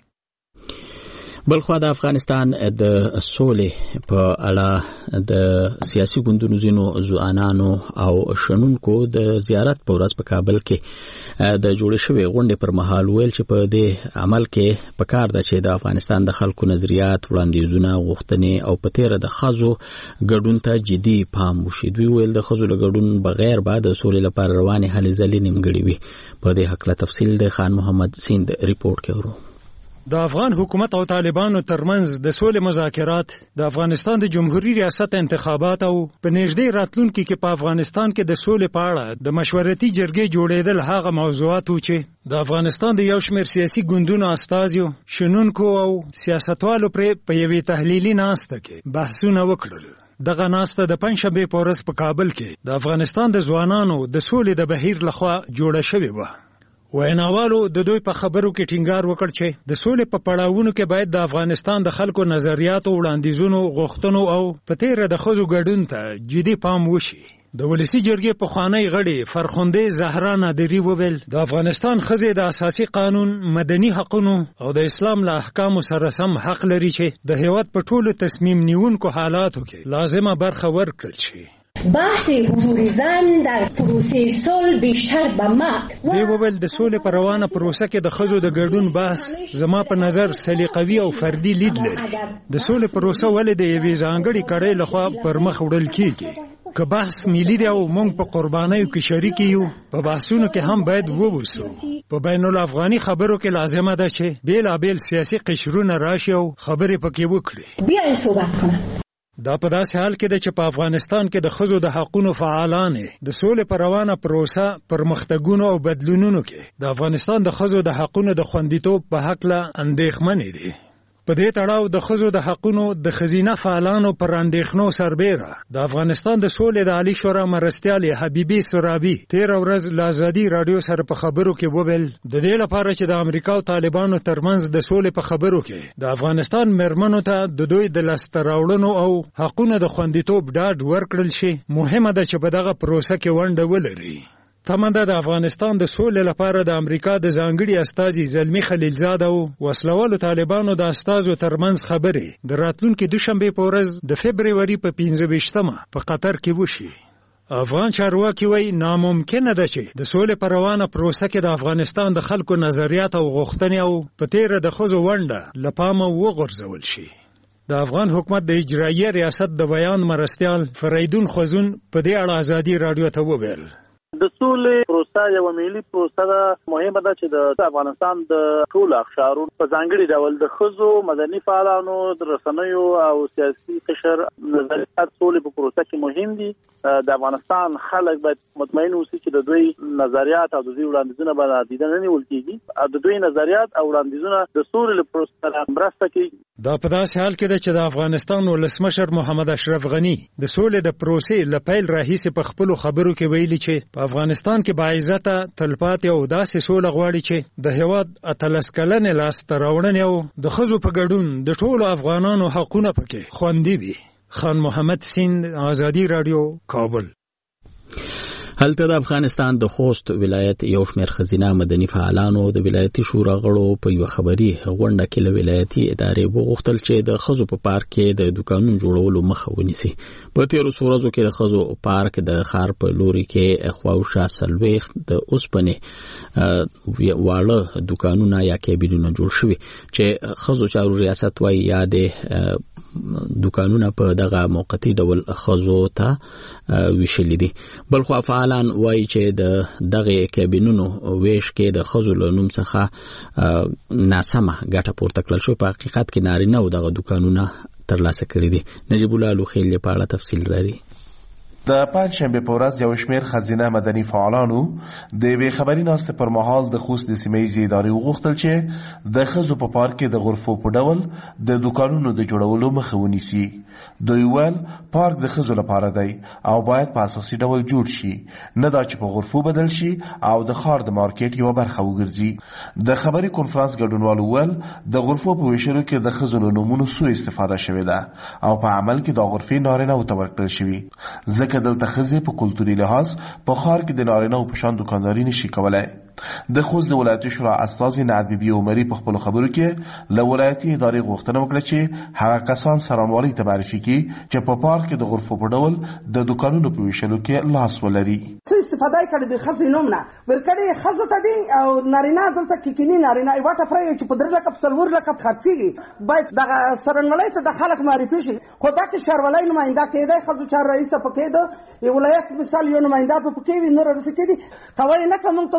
بلخوا د افغانستان د سولې په اړه د سیاسي ګوندونو ځینو ځوانانو او شنونکو د زیارت په ورځ په کابل کې د جوړې شوې غونډې پر مهال ویل چې په دې عمل کې پکار ده چې د افغانستان د خلکو نظریات، وړاندیزونه، غوښتنې او په تیره د ښځو ګډون ته جدي پام وشي. دوی ویل د ښځو له ګډون بغیر به د سولې لپاره روانې هلې ځلې نیمګړې وي. په دې هکله تفصیل د خان محمد سیند ریپورت کې ورو. د افغان حکومت او طالبانو ترمنځ د سولې مذاکرات د افغانستان د جمهوریت ریاست انتخابات او په نږدې راتلونکي کې په افغانستان کې د سولې په اړه د مشورتي جرګې جوړېدل هغه موضوعات وو چې د افغانستان د یو شمېر سیاسي ګوندونو استازیو شنونکو او سیاستوالو پرې په یوې تحلیلي ناسته کې بحثونه وکړل. دغه ناسته د پنځشنبې په ورځ په کابل کې د افغانستان د ځوانانو د سولې د بهیر لخوا جوړه شوې وه. ویناوالو د دوی په خبرو کې ټینګار وکړ چې د سولې په پړاوونو کې باید د افغانستان د خلکو نظریاتو وړاندیزونو غوښتنو او په تیره د ښځو ګډون ته جدي پام وشي. د ولسی جرګې پخوانی غړي فرخنده زهرا نادری وویل د افغانستان ښځې د اساسي قانون مدني حقوقو او د اسلام له احکامو سره سم حق لري چې د هیواد په ټولو تصمیم نیونکو حالاتو کې لازمه برخه ورکړل شي. بحث حضور زن در پروسه صلح بیشتر به مد دی وویل د سولې په روانه پروسه کې د ښځو د ګډون بحث زما په نظر سلیقوي او فردي لید لري. د سولې پروسه ولې د یوې ځانګړې کړۍ لخوا پر مخ وړل کیږي؟ که بحث ملي دی او موږ په قربانیو کې شریک یو په بحثونو کې هم باید ووسو. په بین الافغاني خبرو کې لازمه ده چې بیلابیل سیاسي قشرونه راشي او خبرې پکې وکړي. بیاین صحبت کنم. دا په داسې حال کې ده چې په افغانستان کې د ښځو د حقونو فعالان د سولې په روانه پروسه پرمختګونو او بدلونونو کې د افغانستان د ښځو د حقونو د خوندیتوب په هکله اندېښمنې دي. په دې تړاو د ښځو د حقونو د ښځینه فعالانو پر اندېښنو سربیره د افغانستان د سولې د عالی شورا مرستیالې حبیبي سرابي تېره ورځ له ازادي راډیو سره په خبرو کې وویل د دې لپاره چې د امریکا او طالبانو ترمنځ د سولې په خبرو کې د افغانستان مېرمنو ته د دوی د لاسته راوړنو او حقونو د خوندیتوب ډاډ ورکړل شي مهمه ده چې په دغه پروسه کې ونډه ولري. تمنده د افغانستان د سولې لپاره د امریکا د ځانګړي استازي زلمی خلیلزاد او وسلوالو طالبانو د استازو ترمنځ خبرې د راتلونکي دوشنبه په ورځ د فبرवरी په 15مه په قطر کې وشي. افغان چارواکي وایي ناممکنه ده چې د سولې په روانه پروسه کې د افغانستان د خلکو نظریات او غوښتنې او په تیره د ښځو ونډه له پامه وغورځول شي. د افغان حکومت د اجرایي ریاست د بیان مرستیال فریدون خوزون په دې اړه ازادي راډیو ته وویل د سولې پروسه یو ملي پروسه ده. مهمه ده چې د افغانستان د ټولو اقشارو په ځانګړي ډول د ښځو مدني فعالانو د رسنیو او سیاسي قشر نظریات سولې په پروسه کې مهم دي. د افغانستان خلک باید مطمئن اوسي چې د دوی نظریات او د دوی وړاندیزونه به دیده نه نیول کېږي او د دوی نظریات او وړاندیزونه د سولې له پروسې سره مرسته کوي. دا په داسې حال کې ده چې د افغانستان ولسمشر محمد اشرف غني د سولې د پروسې له پیل راهیسې په خپلو خبرو کې ویلي چې په افغانستان کې باعزته تلپاتې او داسې سوله غواړي چې د هیواد 18 کلنې لاسته راوړنې او د ښځو په ګډون د ټولو افغانانو حقونه پکې خوندي وي. خان محمد سیند، ازادي راډیو، کابل. هلته د افغانستان د خوست ولایت یو شمېر ښځینه مدني فعالانو د ولایتي شورا غړو په یوه خبري غونډه کې له ولایتي ادارې وغوښتل چې د ښځو په پارک کې د دوکانونو جوړولو مخه ونیسي. په تېرو څو ورځو کې د ښځو پارک د ښار په لوري کې خواوشا 40 د اوسپنې واړه دوکانونه یا کیبینونه جوړ شوي چې ښځو چارو ریاست وایي یا د دوکانونه په دغه موقتی ډول ښځو ته ویشلي دي. بلخوا فعالان وایي چې د دغه کابینونو ویش کې د ښځو له نوم څخه ناسمه ګټه پورته کړل شو. په حقیقت کې نارینه او دغه دوکانونه ترلاسه کړي دي. نجیب الله لوخیل په اړه تفصیل لري. د پنځشنبه په ورځ یو شمېر ښځینه مدني فعالانو د یوې خبري ناستې پر مهال د خوست د سیمه ییزې ادارې وغوښتل چې د ښځو په پارک کې د غرفو په ډول د دوکانونو د جوړولو مخه ونیسي. دوی ویل پارک د ښځو لپاره دی او باید په اساسي ډول جوړ شي، نه دا چې په غرفو بدل شي او د ښار د مارکیټ یوه برخه وګرځي. د خبري کنفرانس ګډونوالو ویل د غرفو په ویشلو کې د ښځو له نومونو سوء استفاده شوې ده او په عمل کې د غرفې نارینه‌وو ته ورکړل شوي. که دلته ښځې په کلتوري لحاظ په ښار کې د نارینه‌وو په شان دوکانداري نشي کولی. د خوست د ولایتي شورا استازي نعت بیبي عمري په خپلو خبرو کې له ولایتي ادارې غوښتنه وکړه چې هغه کسان سرانوالۍ ته معرفي کړي چې په پارک کې د غرفو په ډول د دوکانونو په ویشلو کې لاس ولري. څه استفاده یې کړې د ښځې نوم نه ورکړې ښځو ته دي او نارینه دلته کیکیني نارینه یوه ټفره یې چې په 3 لکه 4 لکه خرڅېږي باید دغه سرانوالۍ ته د خلک معرفي شي. خو دا کې ښاروالۍ نماینده کېدی ښځو چار رئیسه پکې ده ولایت مثال یو نماینده په پکې وي نور داسې کېدي کوی نه که موږ تاسو به بیا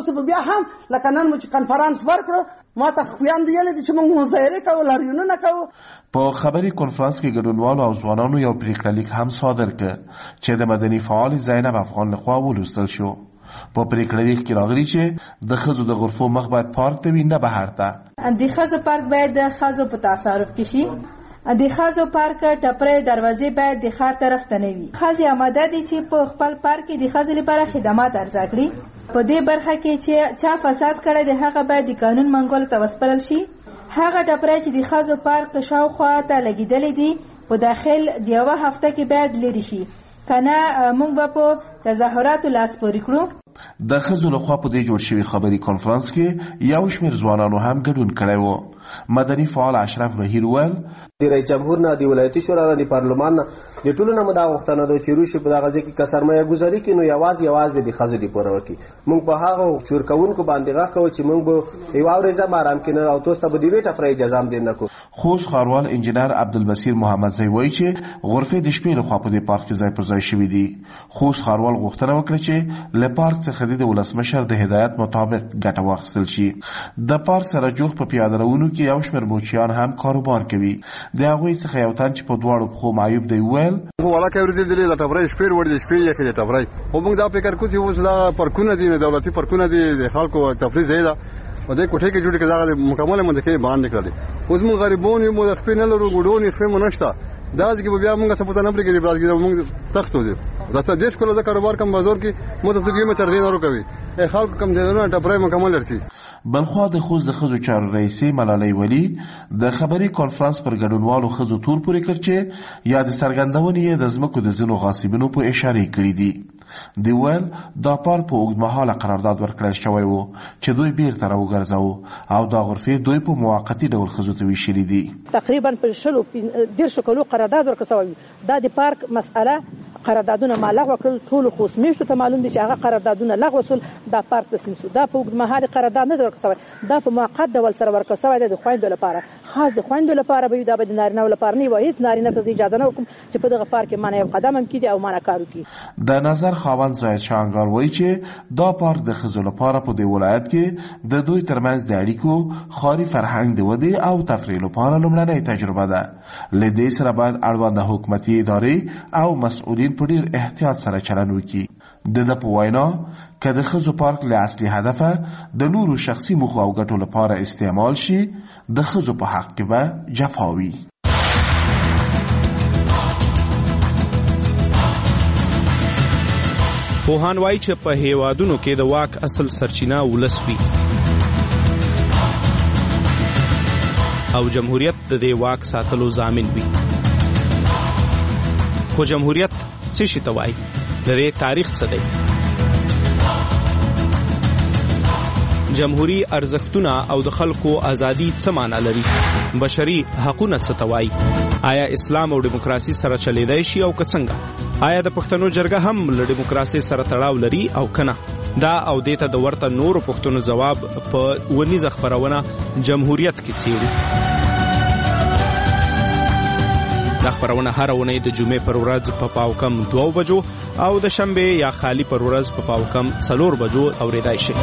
هم لکه نن مو چې کنفرانس ورکړو ما ته خویندو ویلې دي چې موږ مظاهرې کوو لاریونونه کوو. په خبري کنفرانس کې ګډونوالو او ځوانانو یو پریکړه لیک هم صادر کړ چې د مدني فعال زینب افغان لخوا ولوستل شو. په پریکړه لیک کې راغلي چې د ښځو د غرفو مخ باید پارک ته وي نه بهر ته. د ښځو پارک باید د ښځو په تصرف کې شي. د ښځو پارک ټپرې دروازې باید د ښار طرف ته نه وي. ښځې آماده دي چې په خپل پارک کې د ښځو لپاره خدمات عرضه کړي. په دې برخه کې چې چا فساد کړی دی هغه باید د قانون منګولو ته وسپارل شي. هغه ټپرې چې د ښځو پارک شاوخوا ته لګېدلې دي په داخل د یوه هفته کې باید لرې شي، کنه موږ به په تظاهراتو لاس پورې کړو. د ښځو لخوا په دې جوړ شوي خبري کنفرانس کې یو شمېر ځوانانو هم ګډون کړی و. مدني فعال اشرف بهیر ویل د رئیس جمهور نه د ولایتي شورا نه د پارلمان نه د ټولو نه دا غوښتنه ده چې روشي په دغه ځای کې که سرمایه ګذاري کړي نو یوازې د ښځو لپاره وکړي. موږ په هغه چورکوونکو باندې غږ کوو چې موږ به یوه ورځ هم ارام کړو او تاسو ته به د یوې ټپرې اجازه هم دې نه کوو. خوست ښاروال انجینر عبدالبصیر محمدزی وایي چې غرفې د شپې لخوا په دې پارک کې ځای پر ځای شوي دي. خوست ښاروال غوښتنه وکړه چې له پارک څخه د ولسمشر د هدایت مطابق ګټه واخیستل شي. د پارک سره جوخ په پیاده روونو کې یو شمېر موچیان هم کاروبار کوي. د هغوی څخه یو تن چې په دواړو پښو معیوب دی ویل ولاکه ورته دي د ټپرې شپې ور دي شپې یې کې د ټپرې خو موږ دا فکر کوو چې اوس دا پارکونه دي دولتي پارکونه دي د خلکو تفریح ځای ده او د کوټې کې جوړ کړي دا مکمل منځکه باندې کړل. اوس موږ غریبون یو د خپل نه لرو ګډونی خپل مونږ دا چې بیا موږ څه پته نه پرې کې برازګي موږ تختو دي زته دیش کولو د کاروبار کم بازار کې مو ته کې متر دین ورو کوي خلکو کم ځایونه ټپرې مکمل ورسي. بلخوا د خوست د ښځو چارو رئیسې ملالۍ ولی د خبري کنفرانس پر ګډونوالو ښځو تور پورې کړ چې یا د څرګندونې یې د ځمکو د ځینو غاصبینو په اشارې کړي دي. دی ویل دا پار په اوږدمهاله قرارداد ورکړل شوی و چې دوی بیرته راوګرځوو او دا غرفې دوی په موقتي ډول ښځو ته ویشلي دي. تقریبا په 10 کلو قرارداد ورکړل شوی. دا د پارک مسأله قراردادونه ما لغوه کړل. ټولو خوست میشتو ته معلوم دي چې هغه قراردادونه لغوه شول. دا پارک تسلیم شو. دا په اوږدمهاله قرارداد نه ورکړل شوی. دا په موقت ډول سره ورکړل شوی دی د خویندو لپاره. خاص د خویندو لپاره به دا به د نارینهو لپاره نه وي. هیڅ نارینه ته اجازه نه ورکوم چې په دغه پارک کې مانه یو قدم هم کیږي او مانه کار وکړي. د نظر خاوند زاید شانګار وایي چې دا پارک د ښځو لپاره په دې ولایت کې د دوی ترمنځ د اړیکو خاري فرهنګ د ودې او تفریح لپاره لومړنۍ تجربه ده. له دې سره باید اړونده حکومتي ادارې او مسؤلین په ډېر احتیاط سره چلند وکړي. د په وینا که د ښځو پارک له اصلي هدفه د نورو شخصي موخو او ګټو لپاره استعمال شي د ښځو په حق کې به جفا وي. پوهان وایي چې په هیوادونو کې د واک اصل سرچینه ولس وي او جمهوریت د دې واک ساتلو ضامن وي. خو جمهوریت څه شي ته وایي؟ د دې تاریخ څه دی؟ جمهوری ارزښتونه او د خلکو ازادي څه معنا لري؟ بشري حقوقونه څه ته وایي؟ آیا اسلام او دیموکراسي سره چلیدای شي او که څنګه؟ آیا د پښتنو جرګه هم له دیموکراسي سره تړاو لري او کنه؟ دا او دیته د ورته نورو پښتنو جواب په ونیزه خبرونه جمهوریت کې څیړي. دا خبرونه هر اونۍ د جمعې پر ورځ په پاوکم 2 بجو او د شنبه یا خالی پر ورځ په پاوکم 4 بجو اوریدای شي.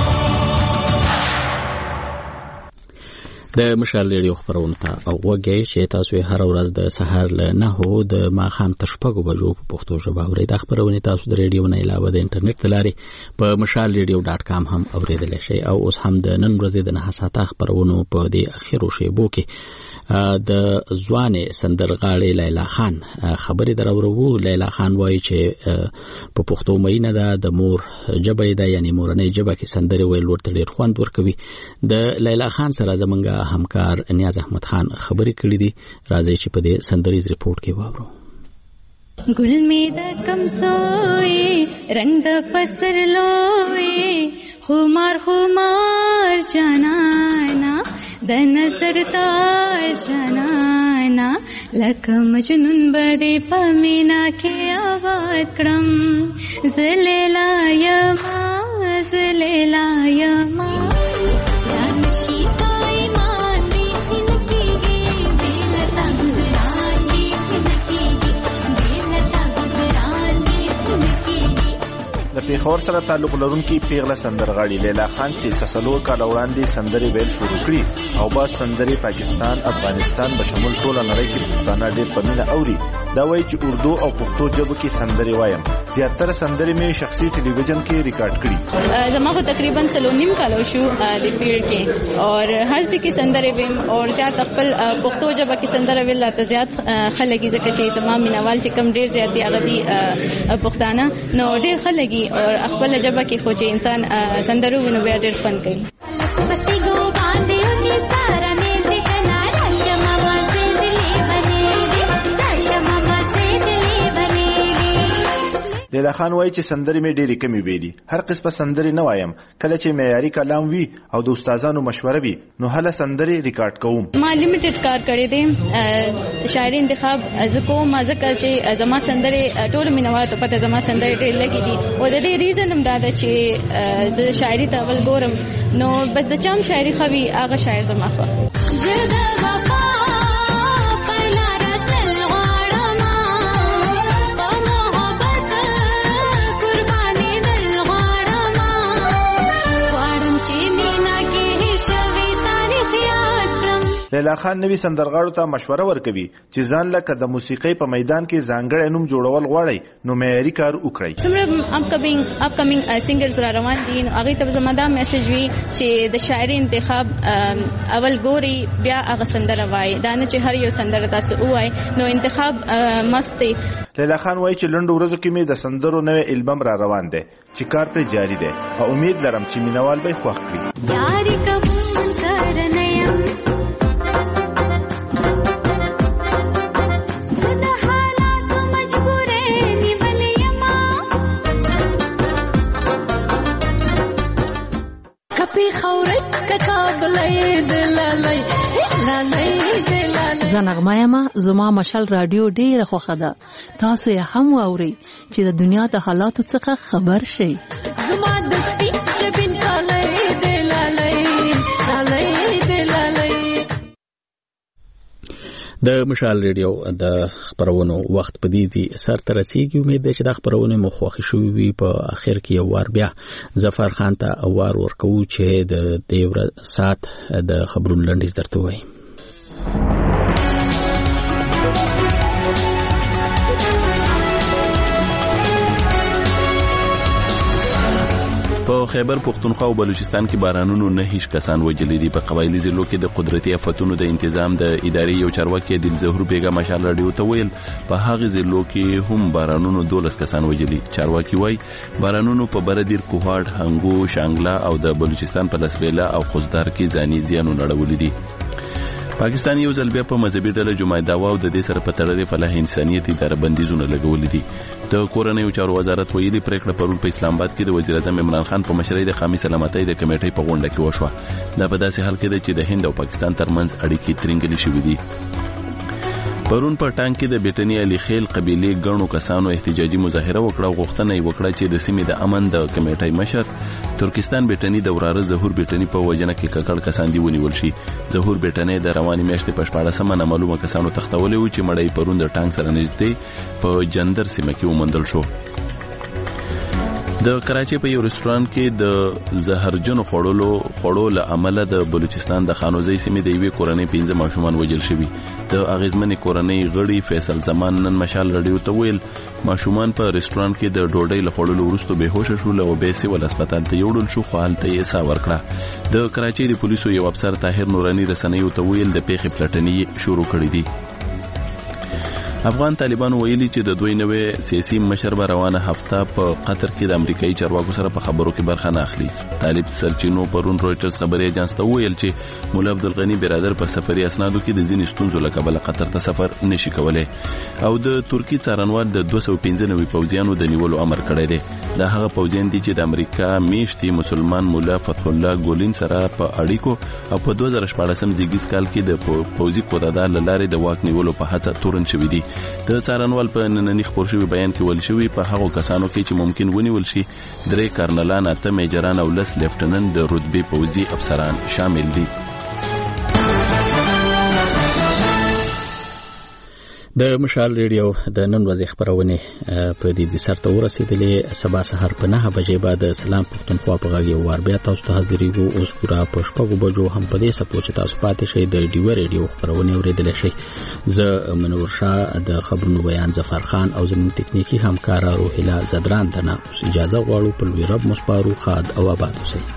د مشال ریډیو خبرونه ته وګورئ چې تاسو هر ورځ د سحر له 9 د ماښام تر 6 بجو په پښتو ژبه اورئ. د خبرونه تاسو د ریډیو نه علاوه د انټرنیټ لارې په mashalradio.com هم اوریدلی شئ. او اوس هم د نن ورځې د 9 ساعته خبرونو په دې اخیرو شیبو کې د ځوانې سندرغاړې لیلا خان خبرې دراورو. لیلا خان وایي چې په پښتو مینه ده د مور ژبه ده، یعنی مورنۍ ژبه کې سندرې ویل ورته ډېر خوند ورکوي. د لیلا خان سره زمونږ همکار نیاز احمد خان خبرې کړې دي. راځي چې په دې سندریز ریپورت کې واورو. گل می د کم سوئی رنگ د پسر لوئی خمار خمار جانانا د نظر تار جانانا لکه مجنون بده پمینا کې آواز کړم زلیلا یما زلیلا یما د پیښور سره تعلق لرونکي پیغله سندرغاړي لیلا خان چې سلسلو کال وړاندې سندرې ویل شروع کړي او با سندرې پاکستان افغانستان بشمول ټوله نړۍ کې پښتانه ډېر په مینه اوري. دا وایي چې اردو او پښتو ژبه کې سندرې وایم. زیاتره سندرې مې شخصي ټلویزیون کې ریکارډ کړي. زما خو تقریبا 3.5 کال شو د پیړ کې اور هر ځای کې سندرې ویم اور زیات خپل پښتو ژبه کې سندرې ویل ته زیات خلګي ځکه چې تمام مینوال چې کم ډیر زیات دي هغه دي پښتانه نو ډیر خلګي او خپل ژبه کې خو چې انسان سندرو ویني بیا ډیر فن کوي. لیلا خان وایي چې سندرې مې ډېرې کمې ویلي. هر قسمه سندرې نه وایم. کله چې معیاري کلام وي او د استادانو مشوره وي نو هله سندرې ریکارډ کوم. ما لیمیټډ کار کړی دی. شاعري انتخاب زکو ما ځکه چې زما سندرې ټول مینوال ته پته زما سندرې ډېر لګي دي او د دې ریزن هم دا ده چې زه شاعري ته اول ګورم نو بس د چام شاعري خوي هغه شاعر زما خوښ. لیلا خان نوی سندرغاړو ته مشوره ورکوي چې ځان لکه د موسیقۍ په میدان کې ځانګړی نوم جوړول غواړي نو معیاري کار وکړئ. څومره اپکمینګ سینګرز را روان دي نو هغه ته زما دا میسج وي چې د شاعري انتخاب اول ګوري بیا هغه سندره وایي دا نه چې هر یو سندره تاسو وایي نو انتخاب مست دی. لیلا خان وایي چې لنډو ورځو کې مې د سندرو نوې البم را روان دی چې کار پرې جاری دی او امید لرم چې مینوال به خوښ کړي. زنغمایما زما مشال رادیو ډیره خوښه ده. تاسو یې هم واورئ چې د دنیا د حالاتو څخه خبر شئ. زما د سپین جبین کالی دی لالی لالی دی لالی. د مشال ریډیو د خبرونو وخت په دې سر ته رسیږي. امید ده چې د خبرونو مو خوښ شوي وي. په اخر کې یو وار بیا ظفر خان ته اوار ورکوو چې د دې سات د خبرونو لنډیز درته وایي. په خیبر پختونخوا او بلوچستان کې بارانونو 9 کسان وژلي دي. په قبایلی ضلعو کې د قدرتي آفتونو د تنظیم د ادارې یو چارواکي دل ظهور بیگا مشال رادیو ته ویل په هغه ضلعو کې هم بارانونو 12 کسان وژلي. چارواکي وایي بارانونو په بردیر کوهاټ هنګو شانګلا او د بلوچستان په لسبیلا او خوزدار کې ځاني زیانونه اړولي دي. پاکستان یو ځل بیا په مذهبي ډله جمعه داوا او د دې سره په تړلې فلاح انسانيت اداره بندیزونه لګولې دي. د کورنیو چارو وزارت ویلي پریکړه پرون په اسلام آباد کې د وزیر اعظم عمران خان په مشرۍ د قومي سلامتۍ د کمیټې په غونډه کې وشوه. دا په داسې حال کې ده چې د هند او پاکستان ترمنځ اړیکې ترنګلې شوې دي. پرون په ټانګ کې د بیټنی علي خیل قبيله ګڼو کسانو احتجاجي مظاهره وکړه او غوښتنه یې وکړه چې د سیمې د امن د کمیټې مشر ترکستان بیټنی د وراره ظهور بیټنی په وجنه کې ککړ کسان دی ونیول شي. ظهور بیټنی د رواني میاشتې په 14مه معلومه کسانو تختولې و چې مړی پرون د ټانګ سره نږدې په جندر سیمه کې ومندل شو. د کراچۍ په یو رستورانت کې د زهرجنو خوړو له امله د بلوچستان د خانوزۍ سیمې د یوې کورنۍ 15 ماشومان وژل شوي. د اغیزمنې کورنۍ غړي فیصل زمان نن مشال رادیو ته ویل ماشومان په رستورانت کې د ډوډۍ له خوړلو وروسته بېهوشه شول او بیا سیول هسپتال ته یوړل شو خو هلته یې ساه ورکړه. د کراچۍ د پولیسو یو افسر طاهر نوراني رسنیو ته ویل د پیښې پلټنې شروع کړې دي. افغان طالبانو ویلي چې د دوی نوې سیاسي مشر به روانه هفته په قطر کې د امریکایي چارواکو سره په خبرو کې برخه نه اخلي. طالب سرچینو پرون رويټرز خبري اژانس ته ویل چې مولا عبدالغني برادر په سفري اسنادو کې د ځینې ستونزو له کبله قطر ته سفر نشي کولای او د ترکی څارنوال د 215 پوځیانو د نیولو امر کړی دی. دا هغه پوځیان دي چې د امریکا میشتي مسلمان مولا فتح الله ګولین سره په اړیکو او په 2014 زیږیز کال کې د پوځي قوتادار لارې د واک نیولو په هڅه تورن شوی دي. د څارنوال په نننی خبر شوی بیان کې ویل شوی په هغو کسانو کې چې ممکن ونیول شي 3 کارنلان 8 میجران او 10 لیفټننټ د رتبه پوځي افسران شامل دي. د مشال ریډیو د نن ورځې خبرونه په دې سرته ورسېدلې. سبا سحر په 9 بجې بعد سلام پښتونخوا په غږ یو وار بیا تاسو ته حاضرېږو. اوس پورا په 6 بجو هم په دې سپو چې تاسو پاتې شئ د ډیو ریډیو خبرونه اورېدل شئ. زه منور شاه د خبرونو بیان ظفر خان او زموږ تکنیکی همکار روحیلا زدران ته اوس اجازه غواړو. په لوی رب مسپارو خاد او آباد اوسئ.